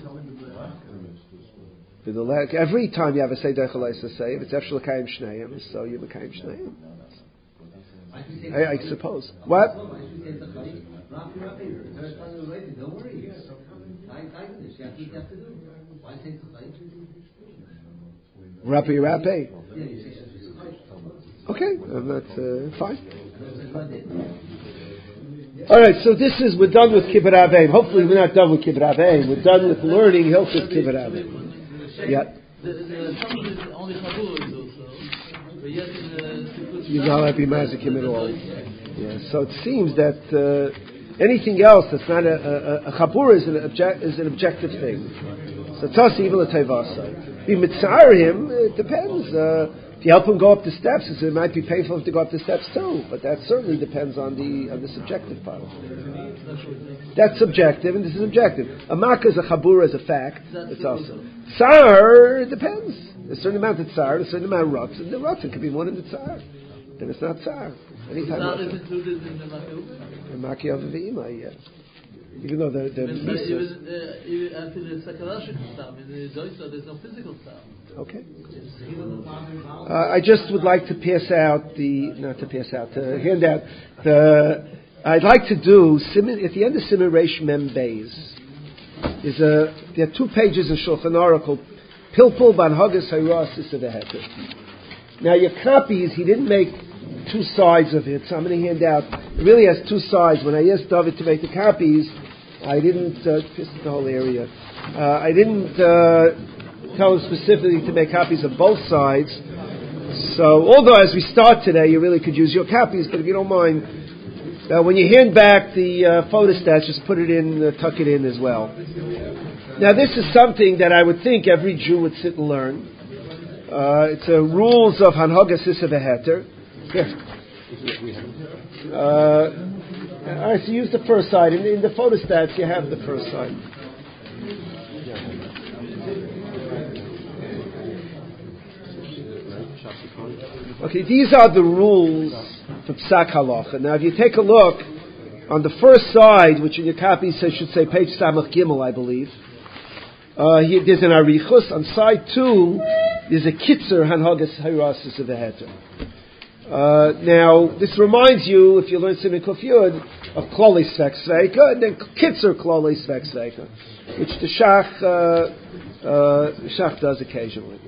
S1: Every time you have a Seder Chalaisa say, if it's Efshel L'Kayim Shneim, so you L'Kayim Shneim. I, I suppose. What?
S7: Why take the light?
S1: Rapi Rapi.
S7: Yeah, you say it's a light.
S1: Okay, and that's uh, fine. All right, so this is, we're done with Kibbut Aveim. Hopefully we're not done with Kibbut Aveim. We're done with learning Hilchos Kibbut Aveim. Yeah.
S9: The, the Talmud is only Chabur is also, but yet in the...
S1: You gotta be mazikim at all. Yeah, so it seems that uh, anything else that's not a, a, a Chabur is an, object, is an objective thing. So Tasi even a Tevasa. Be mitzar him, it depends. Uh, If you help him go up the steps, it might be painful to go up the steps too. But that certainly depends on the on the subjective part. That's subjective, and this is objective. A makkah is a chabura is a fact. It's also tsar. It depends. There's a certain amount of tsar, a certain amount of ruts, and the ruts it could be more than the tsar. Then it's not tsar. Anytime
S9: Tsar is included in the makkah.
S1: The makkah of the ima, yeah. Even though the the
S9: even uh, even until the psychological stuff, in the Deutsche, there's no physical stuff.
S1: Okay. Uh, I just would like to pass out the, not to pass out, to hand out the, I'd like to do, at the end of Siman Reish Mem Beis, is a, there are two pages in Shulchan Aruch called Pilpul Banhagas Hayras Isaveheter. Now your copies, he didn't make two sides of it, so I'm going to hand out, it really has two sides. When I asked David to make the copies, I didn't, uh, this is the whole area, uh, I didn't, uh, tell him specifically to make copies of both sides. So, although as we start today, you really could use your copies, but if you don't mind, uh, when you hand back the uh, photostats, just put it in, uh, tuck it in as well. Now, this is something that I would think every Jew would sit and learn. Uh, it's a rules of Hanhagas Isaveheter. Here. Uh, all right, so use the first side. In, in the photostats, you have the first side. Okay, these are the rules for Psak Halacha. Now, if you take a look on the first side, which in your copy says should say page Samach Gimel, I believe. Uh, here, there's an Arichus. On side two, there's a Kitzer Hanhagas Hayrasis of the Heter. Uh, now, this reminds you, if you learn Siman Kuf Yud, of Klolei Svek Sveika, and then Kitzer Klolei Svek Sveika, which the Shach, uh, uh, Shach does occasionally.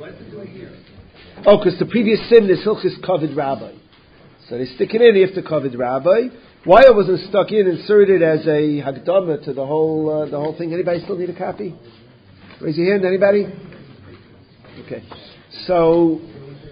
S1: Oh, because the previous sin is Hilchis Kovid Rabbi. So they stick it in after Kovid Rabbi. Why it wasn't stuck in, inserted as a Hagdama to the whole uh, the whole thing? Anybody still need a copy? Raise your hand, anybody? Okay. So,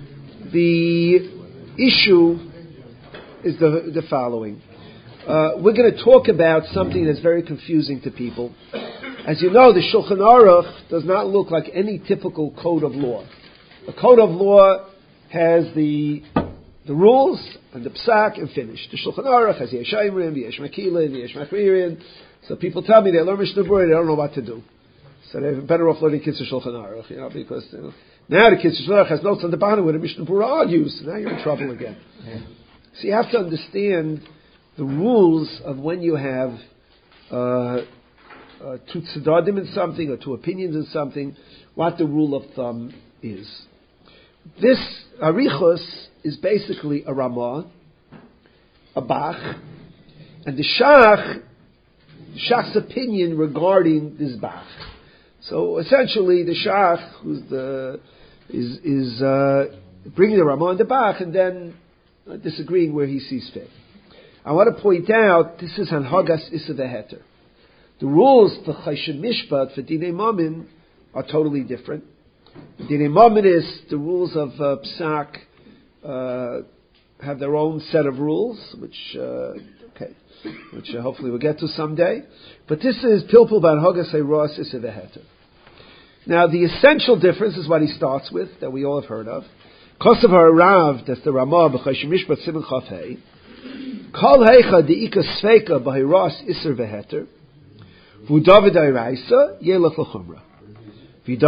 S1: the issue is the, the following. Uh, we're going to talk about something that's very confusing to people. As you know, the Shulchan Aruch does not look like any typical code of law. A code of law has the the rules and the psak and finished. The Shulchan Aruch has Yesh Aimrim, Yesh Mekilin, Yesh Machririn. So people tell me they learn Mishnah Berurah, they don't know what to do. So they're better off learning Kitzur Shulchan Aruch, you know, because you know, now the Kitzur Shulchan Aruch has notes on the bottom where the Mishnah Berurah argues. So now you're in trouble again. Yeah. So you have to understand the rules of when you have uh, uh, two tzedadim in something or two opinions in something, what the rule of thumb is. This Arichos is basically a Ramah, a Bach, and the Shach, Shach's opinion regarding this Bach. So essentially, the Shach who's the is is uh, bringing the Ramah and the Bach, and then uh, disagreeing where he sees fit. I want to point out this is Hanhagas Isaveheter. The rules for Choshen Mishpat for Dinei Mamin are totally different. Dinei Mamin is the rules of uh, Psak uh, have their own set of rules, which uh, okay, which uh, hopefully we'll get to someday. But this is Pilpul Banhagas Hayras Isaveheter. Now the essential difference is what he starts with that we all have heard of. Kosav Harav, that's the Ramah b'Choshen Mishpat Siman Chaf Hei. Kol Heicha Deika Sveika b'Hayras Iser Veheter. V'David Ayraisa Yelach L'Chumra. That's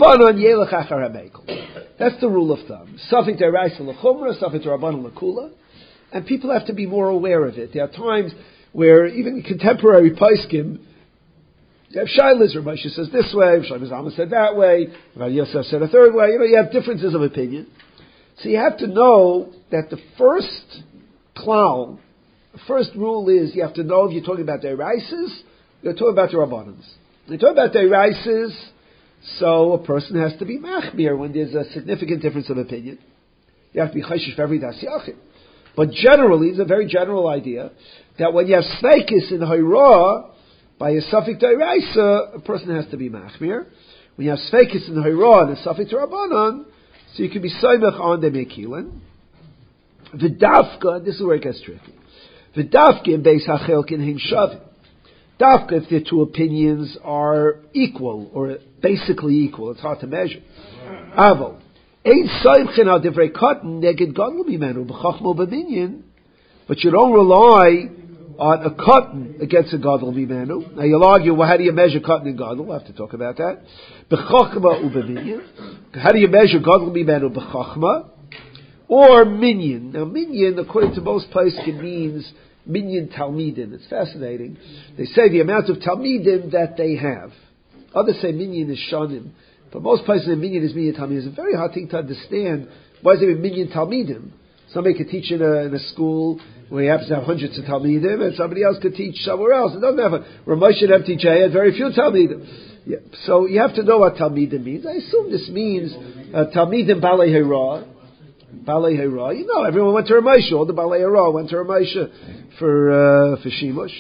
S1: the rule of thumb. Something to Raisa L'Chumra, something to Rabbanan L'Kula. And people have to be more aware of it. There are times where even contemporary Paiskim, you have Shailas, Rav Moshe says this way, Shlomo Zalman said that way, Rav Yosef said a third way. You know, you have differences of opinion. So you have to know that the first klal, the first rule is you have to know if you're talking about the Raisas, you're talking about the Rabbanans. They talk about deraises, so a person has to be machmir when there's a significant difference of opinion. You have to be chayshish for every das yachid. But generally, it's a very general idea that when you have sveikis in Hayrah, by a suffix deraisa, a person has to be machmir. When you have sveikis in Hayrah and a suffix rabbanon, so you can be soymech on the mekilin. V'dafka, this is where it gets tricky. V'dafka in beis hachelkin him shavim. Dafka, if the two opinions are equal, or basically equal, it's hard to measure. Avo. Ein soymchen al divrei katan neged gadol mimenu b'chachmo b'minyan, but you don't rely on a katan against a gadol mimenu. Now you'll argue, well, how do you measure katan and gadol? We'll have to talk about that. B'chachma u'b'minyan. How do you measure gadol mimenu b'chachma? Or minyan. Now minyan, according to most places, means minyan talmidim. It's fascinating. They say the amount of talmidim that they have. Others say minyan is shanim. But most places in minyan is minyan talmidim. It's a very hard thing to understand. Why is it minyan talmidim? Somebody could teach in a, in a school where he happens to have hundreds of talmidim, and somebody else could teach somewhere else. It doesn't have a Ramesh and M T J had very few talmidim. Yeah. So you have to know what talmidim means. I assume this means uh, talmidim balei hera. Balei Hera, you know, everyone went to Ramesha. All the Balei Hera went to Ramesha for uh, for Shimush.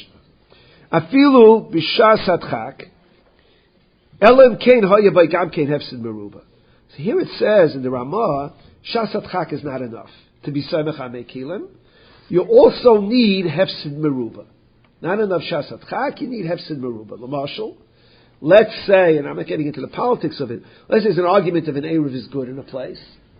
S1: Afilu b'shas hadchak, elam kein haya by gam kein hefsid meruba. So here it says in the Ramah, shas hadchak is not enough to be samech hamekilim. You also need hefsid meruba. Not enough shas hadchak. You need hefsid meruba. L'mashal, let's say, and I'm not getting into the politics of it. Let's say there's an argument of an eruv is good in a place.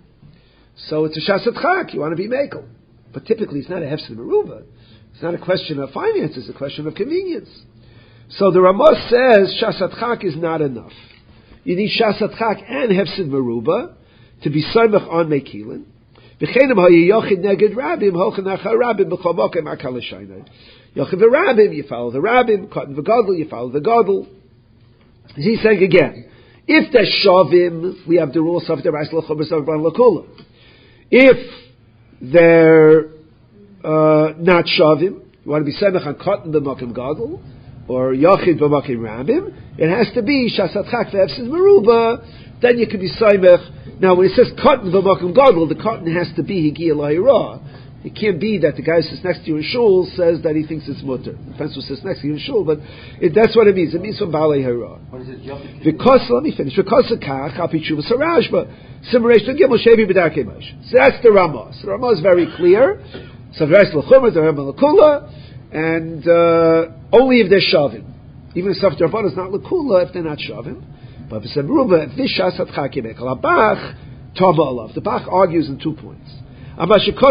S1: So it's a shasat chak, you want to be mekel. But typically it's not a hefsid meruba. It's not a question of finance, it's a question of convenience. So the Ramah says shasat chak is not enough. You need shasat chak and hefsid meruba to be soymech on mekilin. V'chenim ha'yochid neged rabim, hochen achar rabim, b'chol mokem akal l'shaynai. Yochid v'rabim, you follow the rabim, katan v'gadol, you follow the gadol. He's saying again, if they're shavim, we have the rules of the Reis l'chobers of Ban l'kula. If they're uh, not shavim, you want to be semech on katan b'makim gadol or yachid b'makim rabim, it has to be shasat chak v'efsid meruba. Then you can be semech. Now, when it says katan b'makim gadol, the katan has to be higia lahira. It can't be that the guy who sits next to you in shul says that he thinks it's mutter. Depends who sits next to you in shul, but it, that's what it means. It means from balei hara. Because let me finish. Because of kach hapi tshuva sarashba. So that's the Ramah. So the Ramah is very clear. So the rest of the Chumrah, the Ramah L'Kula, and uh, only if they're shavim. Even if the Ramah is not L'Kula, if they're not shavim. But if this shas hatchak yemekel abach tama alav. The Bach argues in two points. The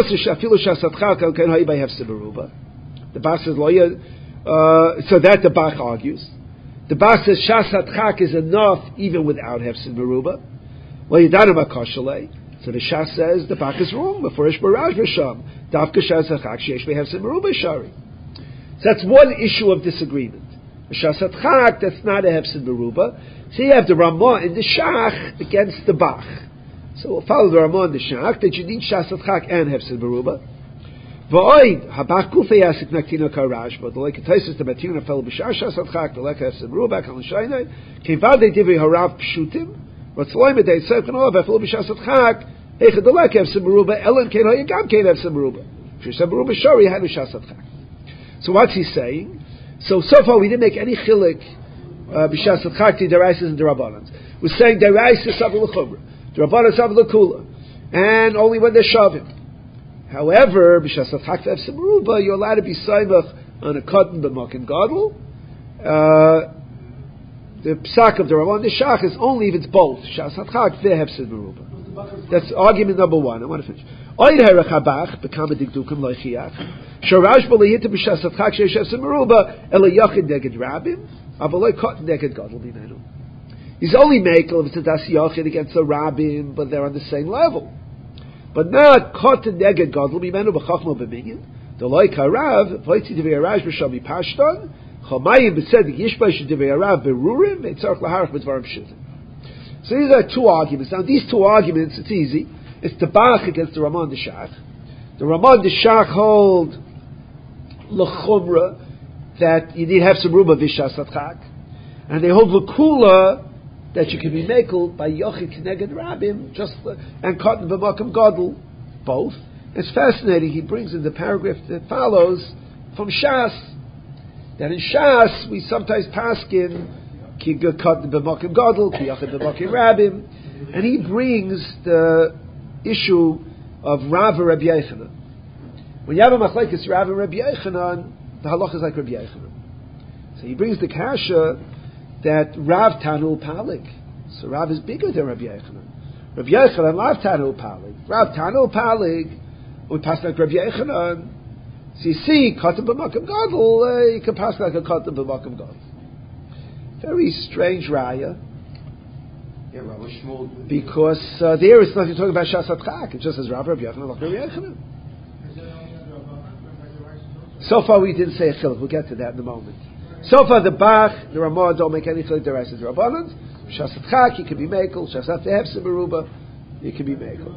S1: Bach says uh, so that the Bach argues. The Bach says shas hatchak is enough even without hefsid meruba. Well, Yidanu Makashalei. So the Shas says the Bach is wrong. Mefurish Baraj Risham. Dafka Shas Hachak Sheesh Behefsid Meruba Shari. So that's one issue of disagreement. The Shas Hachak, that's not a Hefsid Meruba. So you have the Ramah and the Shach against the Bach. So we'll follow the Ramah and the Shach that you need Shas Hachak and Hefsid Meruba. V'oid Habach Kufei Asik Naktina Karash, but the Leka Taisus the Batina fell b'Shar Shas Hachak the Leka Hefsid Meruba Kal Shainai Kevade Divrei Harav Pshutim. But so what he says saying? So, so far we didn't make any chilik b'shas chak to deraises and derabbanans. We're saying deraises savu l'chumra, derabbanan savu l'kula, and only when they're shavim. However, b'shas chak to efsim meruba, you're allowed to be saimach on a cotton b'makim gadol. Uh, The psak of the Ramah, the Shach is only if it's both. Shas Hatchak ve'hefsid meruba. That's argument number one. I want to finish. Oid herach habach bekam dikdukim loichiach. Sharash b'liyita b'shas Hatchak sheish hefsid meruba ela yachid neged rabim avaloi kot neged gadol b'menu. He's only makel if it's a das yachid against the rabim, but they're on the same level. But not kot neged gadol b'menu b'chachmo b'minyan. The loy karav v'yitzi devei arash b'shami pashton. So these are two arguments. Now these two arguments, it's easy. It's the Bach against the Ramah and the Shach. The Ramah and the Shach hold l'chumra that you need to have some ruba v'shas hatchak, And they hold L'Kula that you can be makel by Yochid Keneged Rabim, just uh, and Cotton B'Makom Gadol, both. It's fascinating. He brings in the paragraph that follows from Shas, that in Shas we sometimes paskin Ki Cotton B'Makom Gadol, Ki Yochid B'Makom Rabim, and he brings the issue of Rav and Rabbi Yochanan. When you have a machlekes Rav and Rabbi Yochanan, the halach is like Rabbi Yochanan. So he brings the kasha that Rav Tanu Palik. So Rav is bigger than Rabbi Yochanan. Rabbi Yochanan, Rav Tanu Palik. Rav Tanu Palik, we pass like Rabbi Yochanan. So you see, Katan B'Makom Gadol, uh, you can pass like a Katan B'Makom Gadol. Very strange raya.
S2: Yeah, Rabbi Shmuel.
S1: Because uh, there it's not talking about Shas Atchak. It just says Rav Rabbi Yochanan, Rabbi Yochanan. So far we didn't say a chiluk. We'll get to that in a moment. So far the Bach, the Ramah don't make any chiluk. The rest is Rabbanan. Shas Atchak, you can be mekel. Shas Atchak, Meruba, you can be mekel.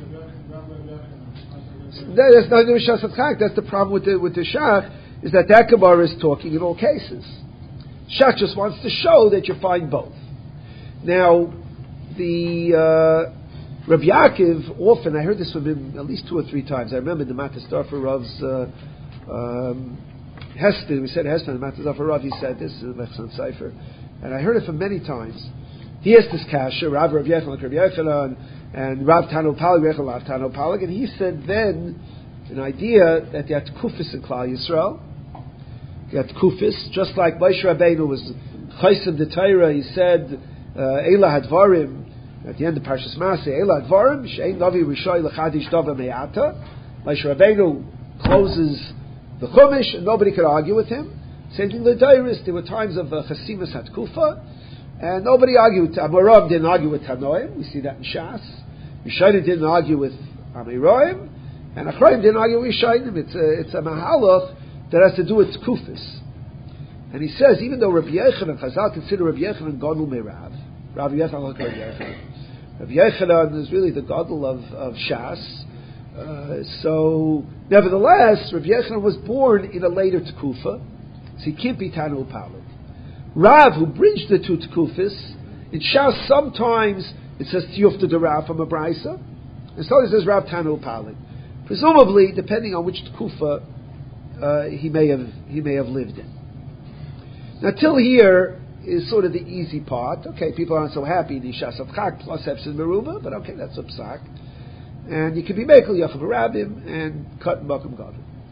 S1: That's not doing Shas Atchak. That's the problem with the with the Shach, is that that Gemara is talking in all cases. Shach just wants to show that you find both. Now, the uh, Rabbi Yaakov, often, I heard this from him at least two or three times. I remember the Matas Darfur Rav's uh, um, Heston, we said Heston, the Matas Darfur Rav, he said this in the Mechson Sefer, and I heard it from many times. He has this kasha, Rav Rav Yechon, Rav Yechonon, and Rav Tano Palig, Rechon Rav Tano Palig, and he said then an idea that you had Kufis in Klal Yisrael. You had Kufis, just like Moshe Rabbeinu was Chaysim the Torah, he said, Eila Hadvarim, at the end of Parshas Maseh, Eila Hadvarim, Shein Navi Rishoy L'Chadish Dava Me'ata. Moshe Rabbeinu closes the Chumash, and nobody could argue with him. Same thing with the Dairis. There were times of uh, Chasimus Hatkufa, and nobody argued. Amorav didn't argue with Tanoim. We see that in Shas. Yishayim didn't argue with Amiroim, and Achraim didn't argue with Yishayim. It's a, it's a mahalach that has to do with Kufis. And he says, even though Rabbi Yochanan, Chazal consider Rabbi Yochanan Gadol Me'Rav, Rabbi Yochanan like Rabbi Yochanan. Rabbi Yochanan is really the Gadol of, of Shas. Uh, so, nevertheless, Rabbi Yochanan was born in a later Tekufa, so he can't be Tanu Palik. Rav, who bridged the two Tekufis, in Shas sometimes it says Tiyufta de Rav from a Braisa, and sometimes it says Rav Tanu Palik. Presumably, depending on which Tekufa uh, he may have he may have lived in. Now, till here is sort of the easy part. Okay, people aren't so happy, the Shas Atchak plus Epson Meruba, but okay, that's a psak. And you can be Mekel Yachav Rabim and Cut Makom Gadol.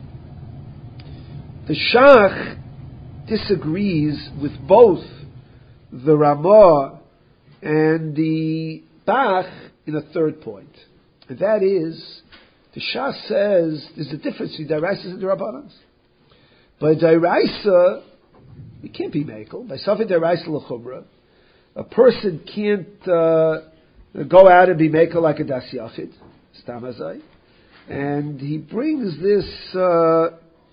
S1: The Shach disagrees with both the Ramah and the Bach in a third point. And that is, the Shach says there's a difference between Dairaisas and the Rabbanans. By Dairaisa, you can't be Mekel. By Safed Dairaisa L'Chumra, a person can't uh, go out and be Mekel like a Das Yachid. Stamazai, and he brings this uh,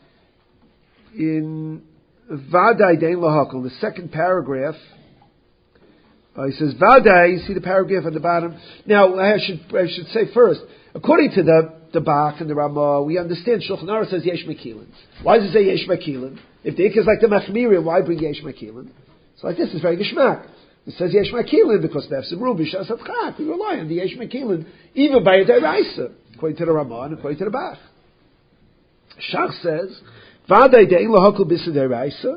S1: in Vadai Dein Lahakol, the second paragraph. Uh, he says Vadai. You see the paragraph at the bottom. Now I should I should say first, according to the the Bach and the Ramah, we understand Shulchan Aruch says Yesh Mekilin. Why does it say Yesh Mekilin? If the Ik is like the Machmirim, why bring Yesh Mekilin? So like this is very geschmack. It says Yesh Mekilin because they have some Rubi Shas Atchak. We rely on the Yesh Mekilin even by a Dairaisa, according to the Ramah and according to the Bach. Shach says Vadai Dein Lahakol B'Sa Dairaisa.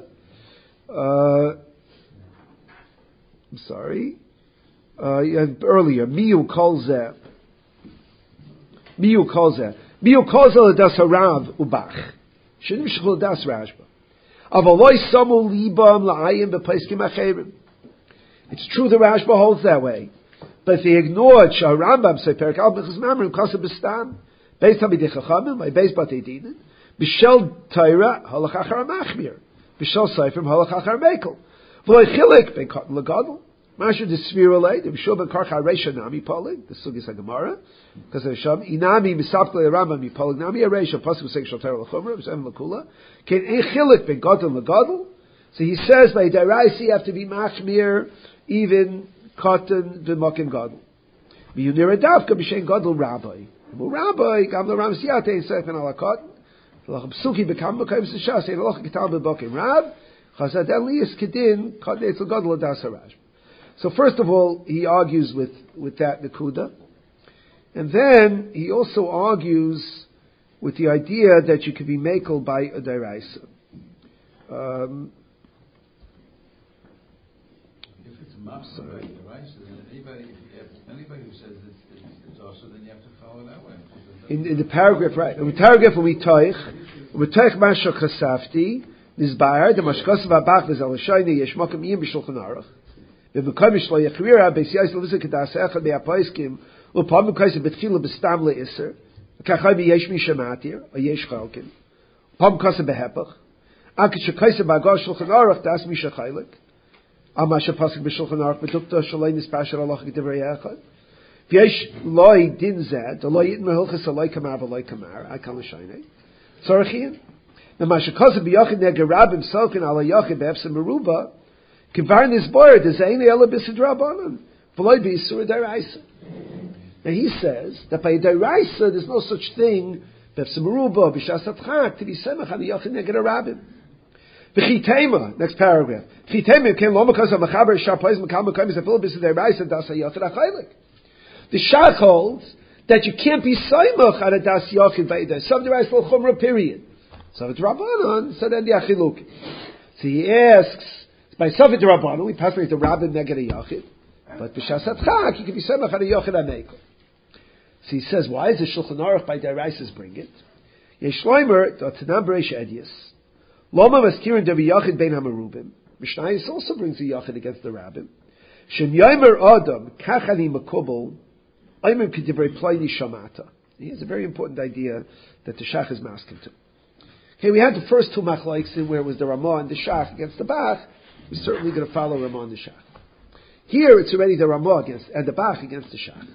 S1: I'm sorry. Uh, earlier, Miu calls that. Miu calls that. Miu calls that Das Harav Ubach. Shouldn't be Das Rashba. Avaloi Samu Libam La'ayim B'Paiskim Acherim. It's true the Rashba holds that way. But if he ignored Shah Rambam, say Perik Al B'Chaz Mamrim, Kasa B'Stam, Beis Tamidei Chachamim, Beis Batei Dinin, B'Shel Torah, Halach Achar Machmir, B'Shel Seifrim, Halach Achar Mekel. V'loi Chilik, Ben Katan L'Gadol, Masher D'Svir Olei, D'B'Shel Ben Karcha Reisha Nami Polig, the Sugis HaGemara, because of Sham, Inami Misapkle Rambam Mipolig Nami Reisha, Pasuk Sek Shal Torah L'Chumra, B'Shem L'Kula, Ken Ein Chilik, Ben Katan L'Gadol. So he says by Dairaisi you have to be Machmir, even Katan B'Makom Gadol. Miyunir Adavka B'Shem Gadol Rabbi. Well, Rabbi, Gam L'Ram Siyate Sefen Ala Katan. L'Lach Psuki B'Kam B'Kam S'Shas. L'Lach Kital B'Makom Rab. So first of all, he argues with, with that Nakuda. And then he also argues with the idea that you could be makel by a deraisa. Um,
S5: if it's a mafsa by deraisa, then anybody, if anybody who says it's, it's, it's also, then you have to follow that way.
S1: In, in the paragraph, right? In the paragraph when we toich, we toich masha chasafti, nizbar, the mashkas v'abach v'zalashayne yeshmakim iyim b'shulchan aruch. V'mekayim shlo yachvira, b'siyais levizik edas echad be'apaiskim, u'pam mekayim b'tchila b'stam le'isser, kachai b'yesh mi shematir, or yesh chalkin, pam kasa b'hepach, akit shekaysa b'agah shulchan aruch, das mi shechaylik, al masha pasik b'shulchan aruch, b'tukta shalay nispashar Allah g'divrei echad, v'yesh loy din zed, loy yitn mehilchas alay kamar v'alay kamar, I kal l'shayne, tzorachiyim, now masha kasa b'yachid negerabim salkin ala yachid b'efsa meruba, kivar nizbar, dezayin ela b'sidrabanan, v'loy b'yisur deraisa. Now he says that by deraisa there's no such thing b'efsa meruba, b'shas atchak, to be semach ala yachid negerabim. V'chitema, next paragraph, v'chitema came lo makas ha-machaber shapayz makal makayim zafil b'sideraisa das ha-yachid ha-chaylik. The Shach holds that you can't be saimach at a das yachid b'idai. Some deraisa lo chumra, period. So it's Rabbanon, so then the Achiluk. So he asks, by Safed Rabbanon, we pass like the Rabbin neged a Yachid, but b'shas atchak, you can be semach at a Yachid amekel. So he says, why is the Shulchan Aruch by Deraisas bring it? Yesh loimer, the Tanam Bereish Edius, Loma maskirin debi Yachid bein hamerubim, Mishnayos also brings a Yachid against the Rabbin. Shem yoimer Adam, kachani makubal, oimim k'divrei playni shamata. Here's a very important idea that the Shach is masking to. Okay, we had the first two machlokes in where it was the Ramah and the Shach against the Bach. We're certainly going to follow Ramah and the Shach. Here it's already the Ramah against and the Bach against the Shach.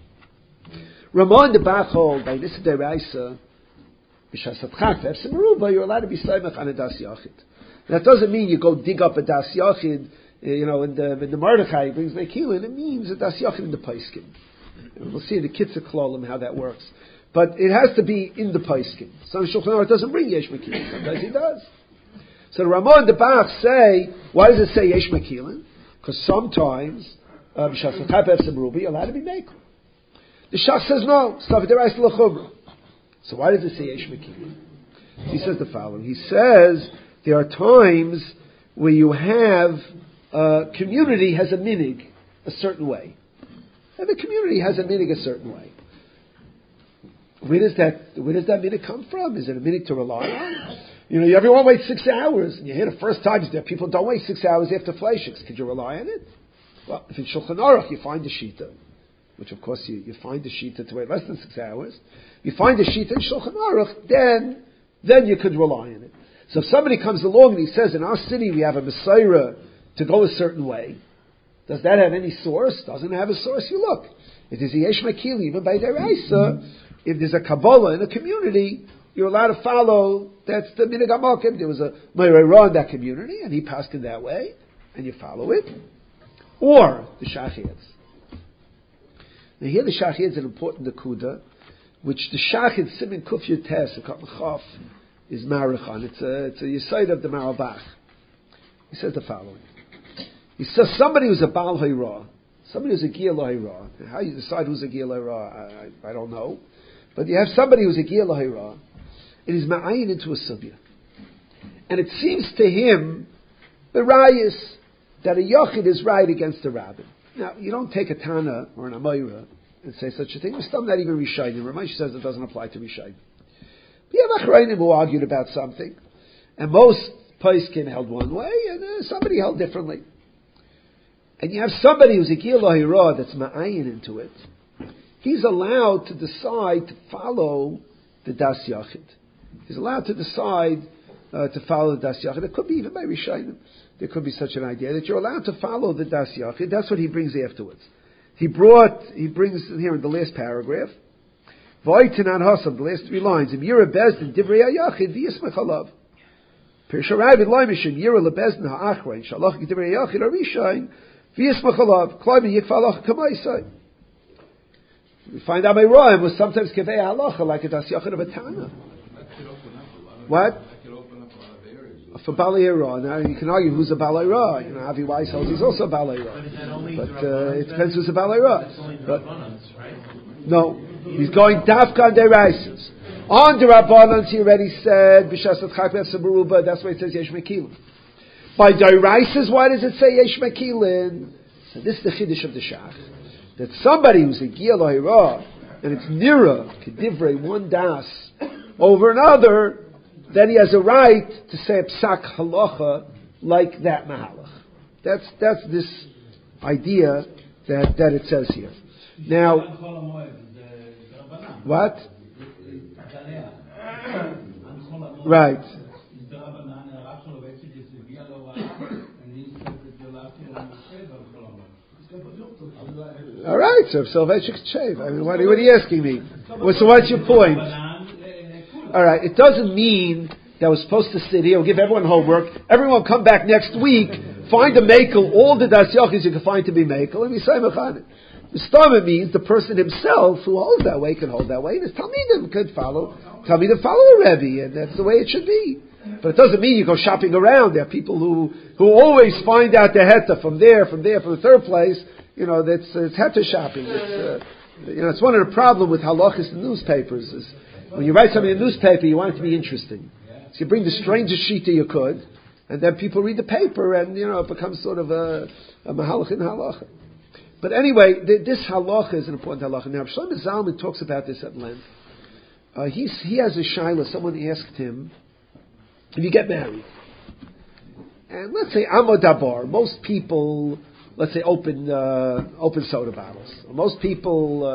S1: Ramah and the Bach hold by this deraisa b'shas atchak v'efsa meruba, you're allowed to be saimach on a das yachid. That doesn't mean you go dig up a das yachid, you know, in the in the Mordechai brings mekilin. It means a das yachid in the paiskim. We'll see in the Kitzur Klolim how that works. But it has to be in the Paiskim. Some Shulchan Aruch doesn't bring Yesh Mekilin. Sometimes he does. So the Ramah and the Bach say, why does it say Yesh Mekilin? Because sometimes, B'shas Atchak v'efsa meruba, you're allowed to be Mekel. The Shach says no. Stav deraisa l'chumra. So why does it say Yesh Mekilin? He says the following. He says there are times where you have uh, community has a minig a certain way, and the community has a minig a certain way. Where does that where does that minig come from? Is it a minig to rely on? You know, everyone waits six hours, and you hear the first times that people don't wait six hours after fleishiks. Could you rely on it? Well, if in Shulchan Aruch you find the shita, which of course you, you find the shita to wait less than six hours, you find the shita in Shulchan Aruch, then then you could rely on it. So if somebody comes along and he says, in our city we have a Messiah to go a certain way, does that have any source? Doesn't have a source. You look. It is a Yesh Mekili, even by deraisa. If there's a Kabbalah in a community, you're allowed to follow, that's the Minig HaMakom. There was a Meirei Ra in that community, and he passed in that way, and you follow it. Or the Shach adds. Now here the Shach adds an important Nakuda, which the Shach in Simin Kuf Yutes, a Chaf, is Marichan. It's a, it's a Yesod of the Marabach. He says the following. He says somebody who's a Baal Hayrah, somebody who's a Giyah Hayrah. How you decide who's a Giyah Hayrah, I, I don't know. But you have somebody who's a Giyah Hayrah, it is ma'ayin into a sugya. And it seems to him, the rayis, that a Yochid is right against a Rabbin. Now, you don't take a Tana or an Amayra and say such a thing. We're still not even Rishayim. Ramesh says it doesn't apply to Rishayim. We have Achrayim who argued about something. And most Paiskin held one way, and uh, somebody held differently. And you have somebody who's a Giyah Hayrah that's ma'ayin into it. He's allowed to decide to follow the Das Yachid. He's allowed to decide uh, to follow the Das Yachid. It could be even by Rishayim. There could be such an idea that you're allowed to follow the Das Yachid. That's what he brings afterwards. He brought, he brings here in the last paragraph, V'oitenan Hasam, the last three lines, Im Yira Bezdin Divrei HaYachid V'yismech Alav. Pirsha Ravid Loimishim Yira LeBezdin HaAchrein Shalach Divrei HaYachid Arishayin V'yismech Alav Kloimi Yikvalach Kamaisai. We find out Meirayim was sometimes Kevei Halacha like a Das Yachid of a Tana.
S5: That could open up a lot of
S1: What?
S5: That could open up a lot of areas.
S1: for Balei Ra. Now you can argue who's a Balei Ra. You know, Avi Weiss holds he's also a Balei Ra.
S8: But is that only
S1: But
S8: D'Rabbanan
S1: uh, it
S8: then?
S1: depends who's a Balei Ra.
S8: That's only
S1: But
S8: D'Rabbanan, right?
S1: no, he's going Dafka Deraisis. On D'Rabbanan, he already said B'Shasat Chaklev Sabaruba. That's why it says Yesh Mekilin. By Deraisis, why does it say Yesh Mekilin? So this is the Chiddush of the Shach. That somebody who's a Gil Ohira, and it's Nira, Kedivrei, one das, over another, then he has a right to say a Psak Halacha like that Mahalach. That's, that's this idea that, that it says here. Now, what? Right. All right, so if Soloveitchik shave, I mean, what, what are you asking me? Well, so what's your point? All right, it doesn't mean that we're supposed to sit here, we'll give everyone homework, everyone come back next week, find a makel, all the das yachis you can find to be makel, and we say mechanit. The stomach means the person himself who holds that way can hold that way, and his talmidim could follow, talmidim follow a rebbe, and that's the way it should be. But it doesn't mean you go shopping around. There are people who, who always find out the heta from there, from there, from the third place. You know, that's it's heta shopping. It's, uh, you know, it's one of the problems with halachas in newspapers is when you write something in a newspaper, you want it to be interesting. So you bring the strangest shita you could, and then people read the paper, and you know it becomes sort of a, a mahalach in halacha. But anyway, th- this halacha is an important halacha. Now, Shlomo Zalman talks about this at length. Uh, he's, he has a shaila. Someone asked him, if you get married, and let's say Amodabar, most people, let's say open uh, open soda bottles. Most people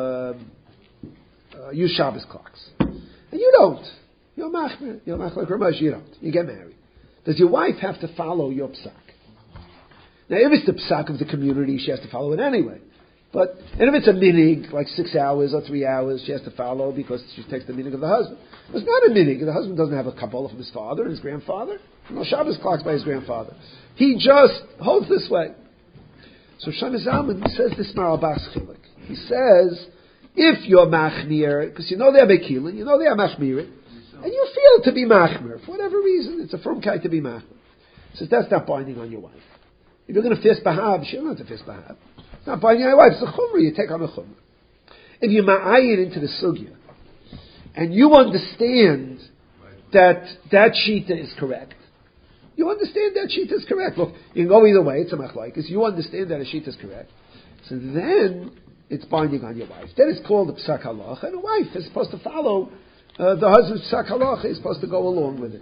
S1: uh, uh, use Shabbos clocks, and you don't. You're machmer. You're machmer Ramesh. You don't. You get married. Does your wife have to follow your psak? Now, if it's the psak of the community, she has to follow it anyway. But and if it's a minig, like six hours or three hours, she has to follow because she takes the minig of the husband. It's not a minig. The husband doesn't have a Kabbalah from his father and his grandfather. No Shabbos clocks by his grandfather. He just holds this way. So Shlomo Zalman says this Marabas Chilik. He says, if you're machmir, because you know they're mekilin, you know they're machmir, and you feel to be machmir for whatever reason, it's a firm kai to be machmir. He says that's not binding on your wife. If you're going to fist bahab, she don't have to fist bahab. It's not binding on your wife. It's a chumrah. You take on a chumrah. If you ma'ayin into the sugya, and you understand that that shita is correct, you understand that shita is correct. Look, you can go either way. It's a machlokes. You understand that a shita is correct. So then it's binding on your wife. Then it's called a psak halacha, and a wife is supposed to follow uh, the husband's psak halacha. Is supposed to go along with it.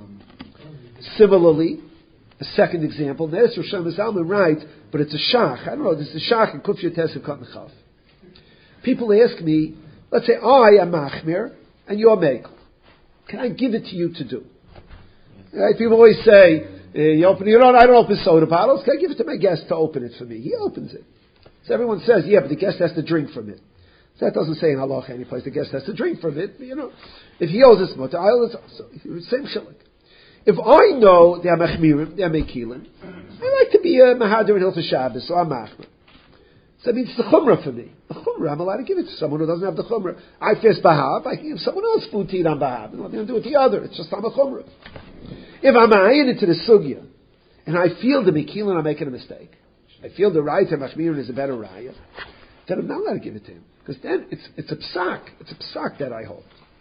S1: Similarly, a second example. There's Rosh Zalman writes, but it's a shach. I don't know. This is a shach in Kuf Yotes and Kot Nechav. People ask me, let's say I am machmir and you're mekel. Can I give it to you to do? Right? People always say, uh, you open, you don't, I don't open soda bottles. Can I give it to my guest to open it for me? He opens it. So everyone says, yeah, but the guest has to drink from it. So that doesn't say in halacha any place the guest has to drink from it. You know, if he owes his mutter, I owe it also. Same shillik. If I know they are machmirim, they are mekilin, I like to be a mahadir in Hilchos Shabbos, so I'm machmir. So that means it's the chumrah for me. The chumrah, I'm allowed to give it to someone who doesn't have the chumrah. I fist bahab, I can give someone else food to eat on bahab. And what they're going to do with the other? It's just I'm a chumrah. If I'm ayin into the sugya, and I feel the mekilin, I'm making a mistake. I feel the right to machmirim is a better raya, then I'm not allowed to give it to him. Because then it's, it's a psak. It's a psak that I hold.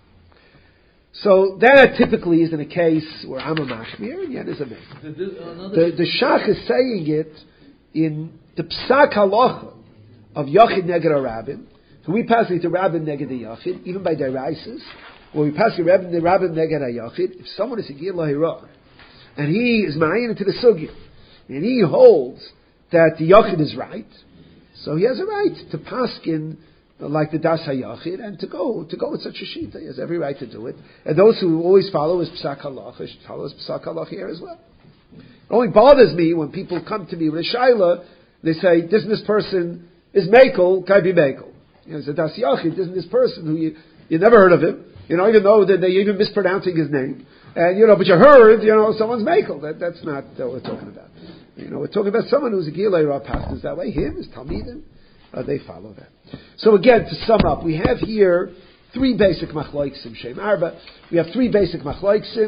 S1: So that typically is in a case where I'm a machmir and yet is a mech. The, the shach is saying it in the psak halacha of yachid neged a rabbin. So we pass it to rabbin neged a yachid, even by deraises, or we pass it to rabbin neged a yachid. If someone is a gil lahira and he is ma'ayin into the sugya and he holds that the yachid is right, so he has a right to paskin like the Das HaYachid, and to go to go with such a shita. He has every right to do it. And those who always follow his Psak Halacha should follow his Psak Halacha here as well. It only bothers me when people come to me with a shaila, they say, isn't this person is Mekel, can I be Mekel? You know, it's a Das HaYachid, isn't this person who you, you never heard of him, you know, even though that they even mispronouncing his name, and you know, but you heard, you know, someone's Mekel. That, that's not what we're talking about. You know, we're talking about someone who's a Gilei Rapach, is that way, him, his Talmidim. Uh, they follow that. So again, to sum up, we have here three basic machloksim. Shem Arba. We have three basic machloksim.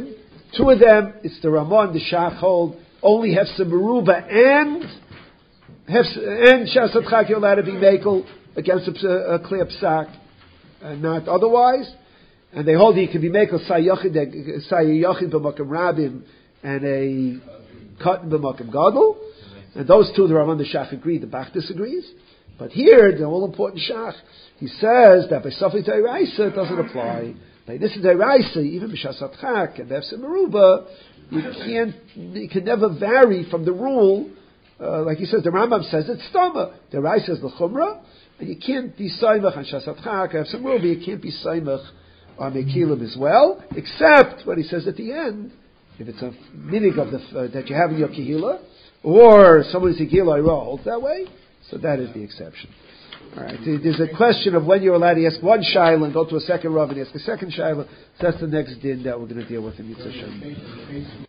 S1: Two of them, it's the Ramah and the Shach hold, only Hefsa Meruba and Hefsa, and Shasat Chak you're allowed to be Mekel against a, a clear Psak, and not otherwise. And they hold he can be Mekel Sayyachid b'Makam Rabim and a Katan b'Makam Gadol. And those two, the Ramah and the Shach agree, the Bach disagrees. But here, the all-important Shach, he says that by Safli Tairaisa it doesn't apply. By this is Tairaisa, even B'Shasat Chak and Hefsa Meruba, you can't, you can never vary from the rule. Uh, like he says, the Rambam says it's Stama. The Tairaisa is the Chumrah, and you can't be Saimach on Shasat Chak, Hefsa Meruba, you can't be Saimach on Mekilim as well, except what he says at the end, if it's a minig of the, uh, that you have in your Kehillah, or someone's Kehillah holds that way, so that is the exception. All right. There's a question of when you're allowed to ask one shaila and go to a second rav and ask a second shaila. So that's the next din that we're going to deal with in Yitzhak Shem.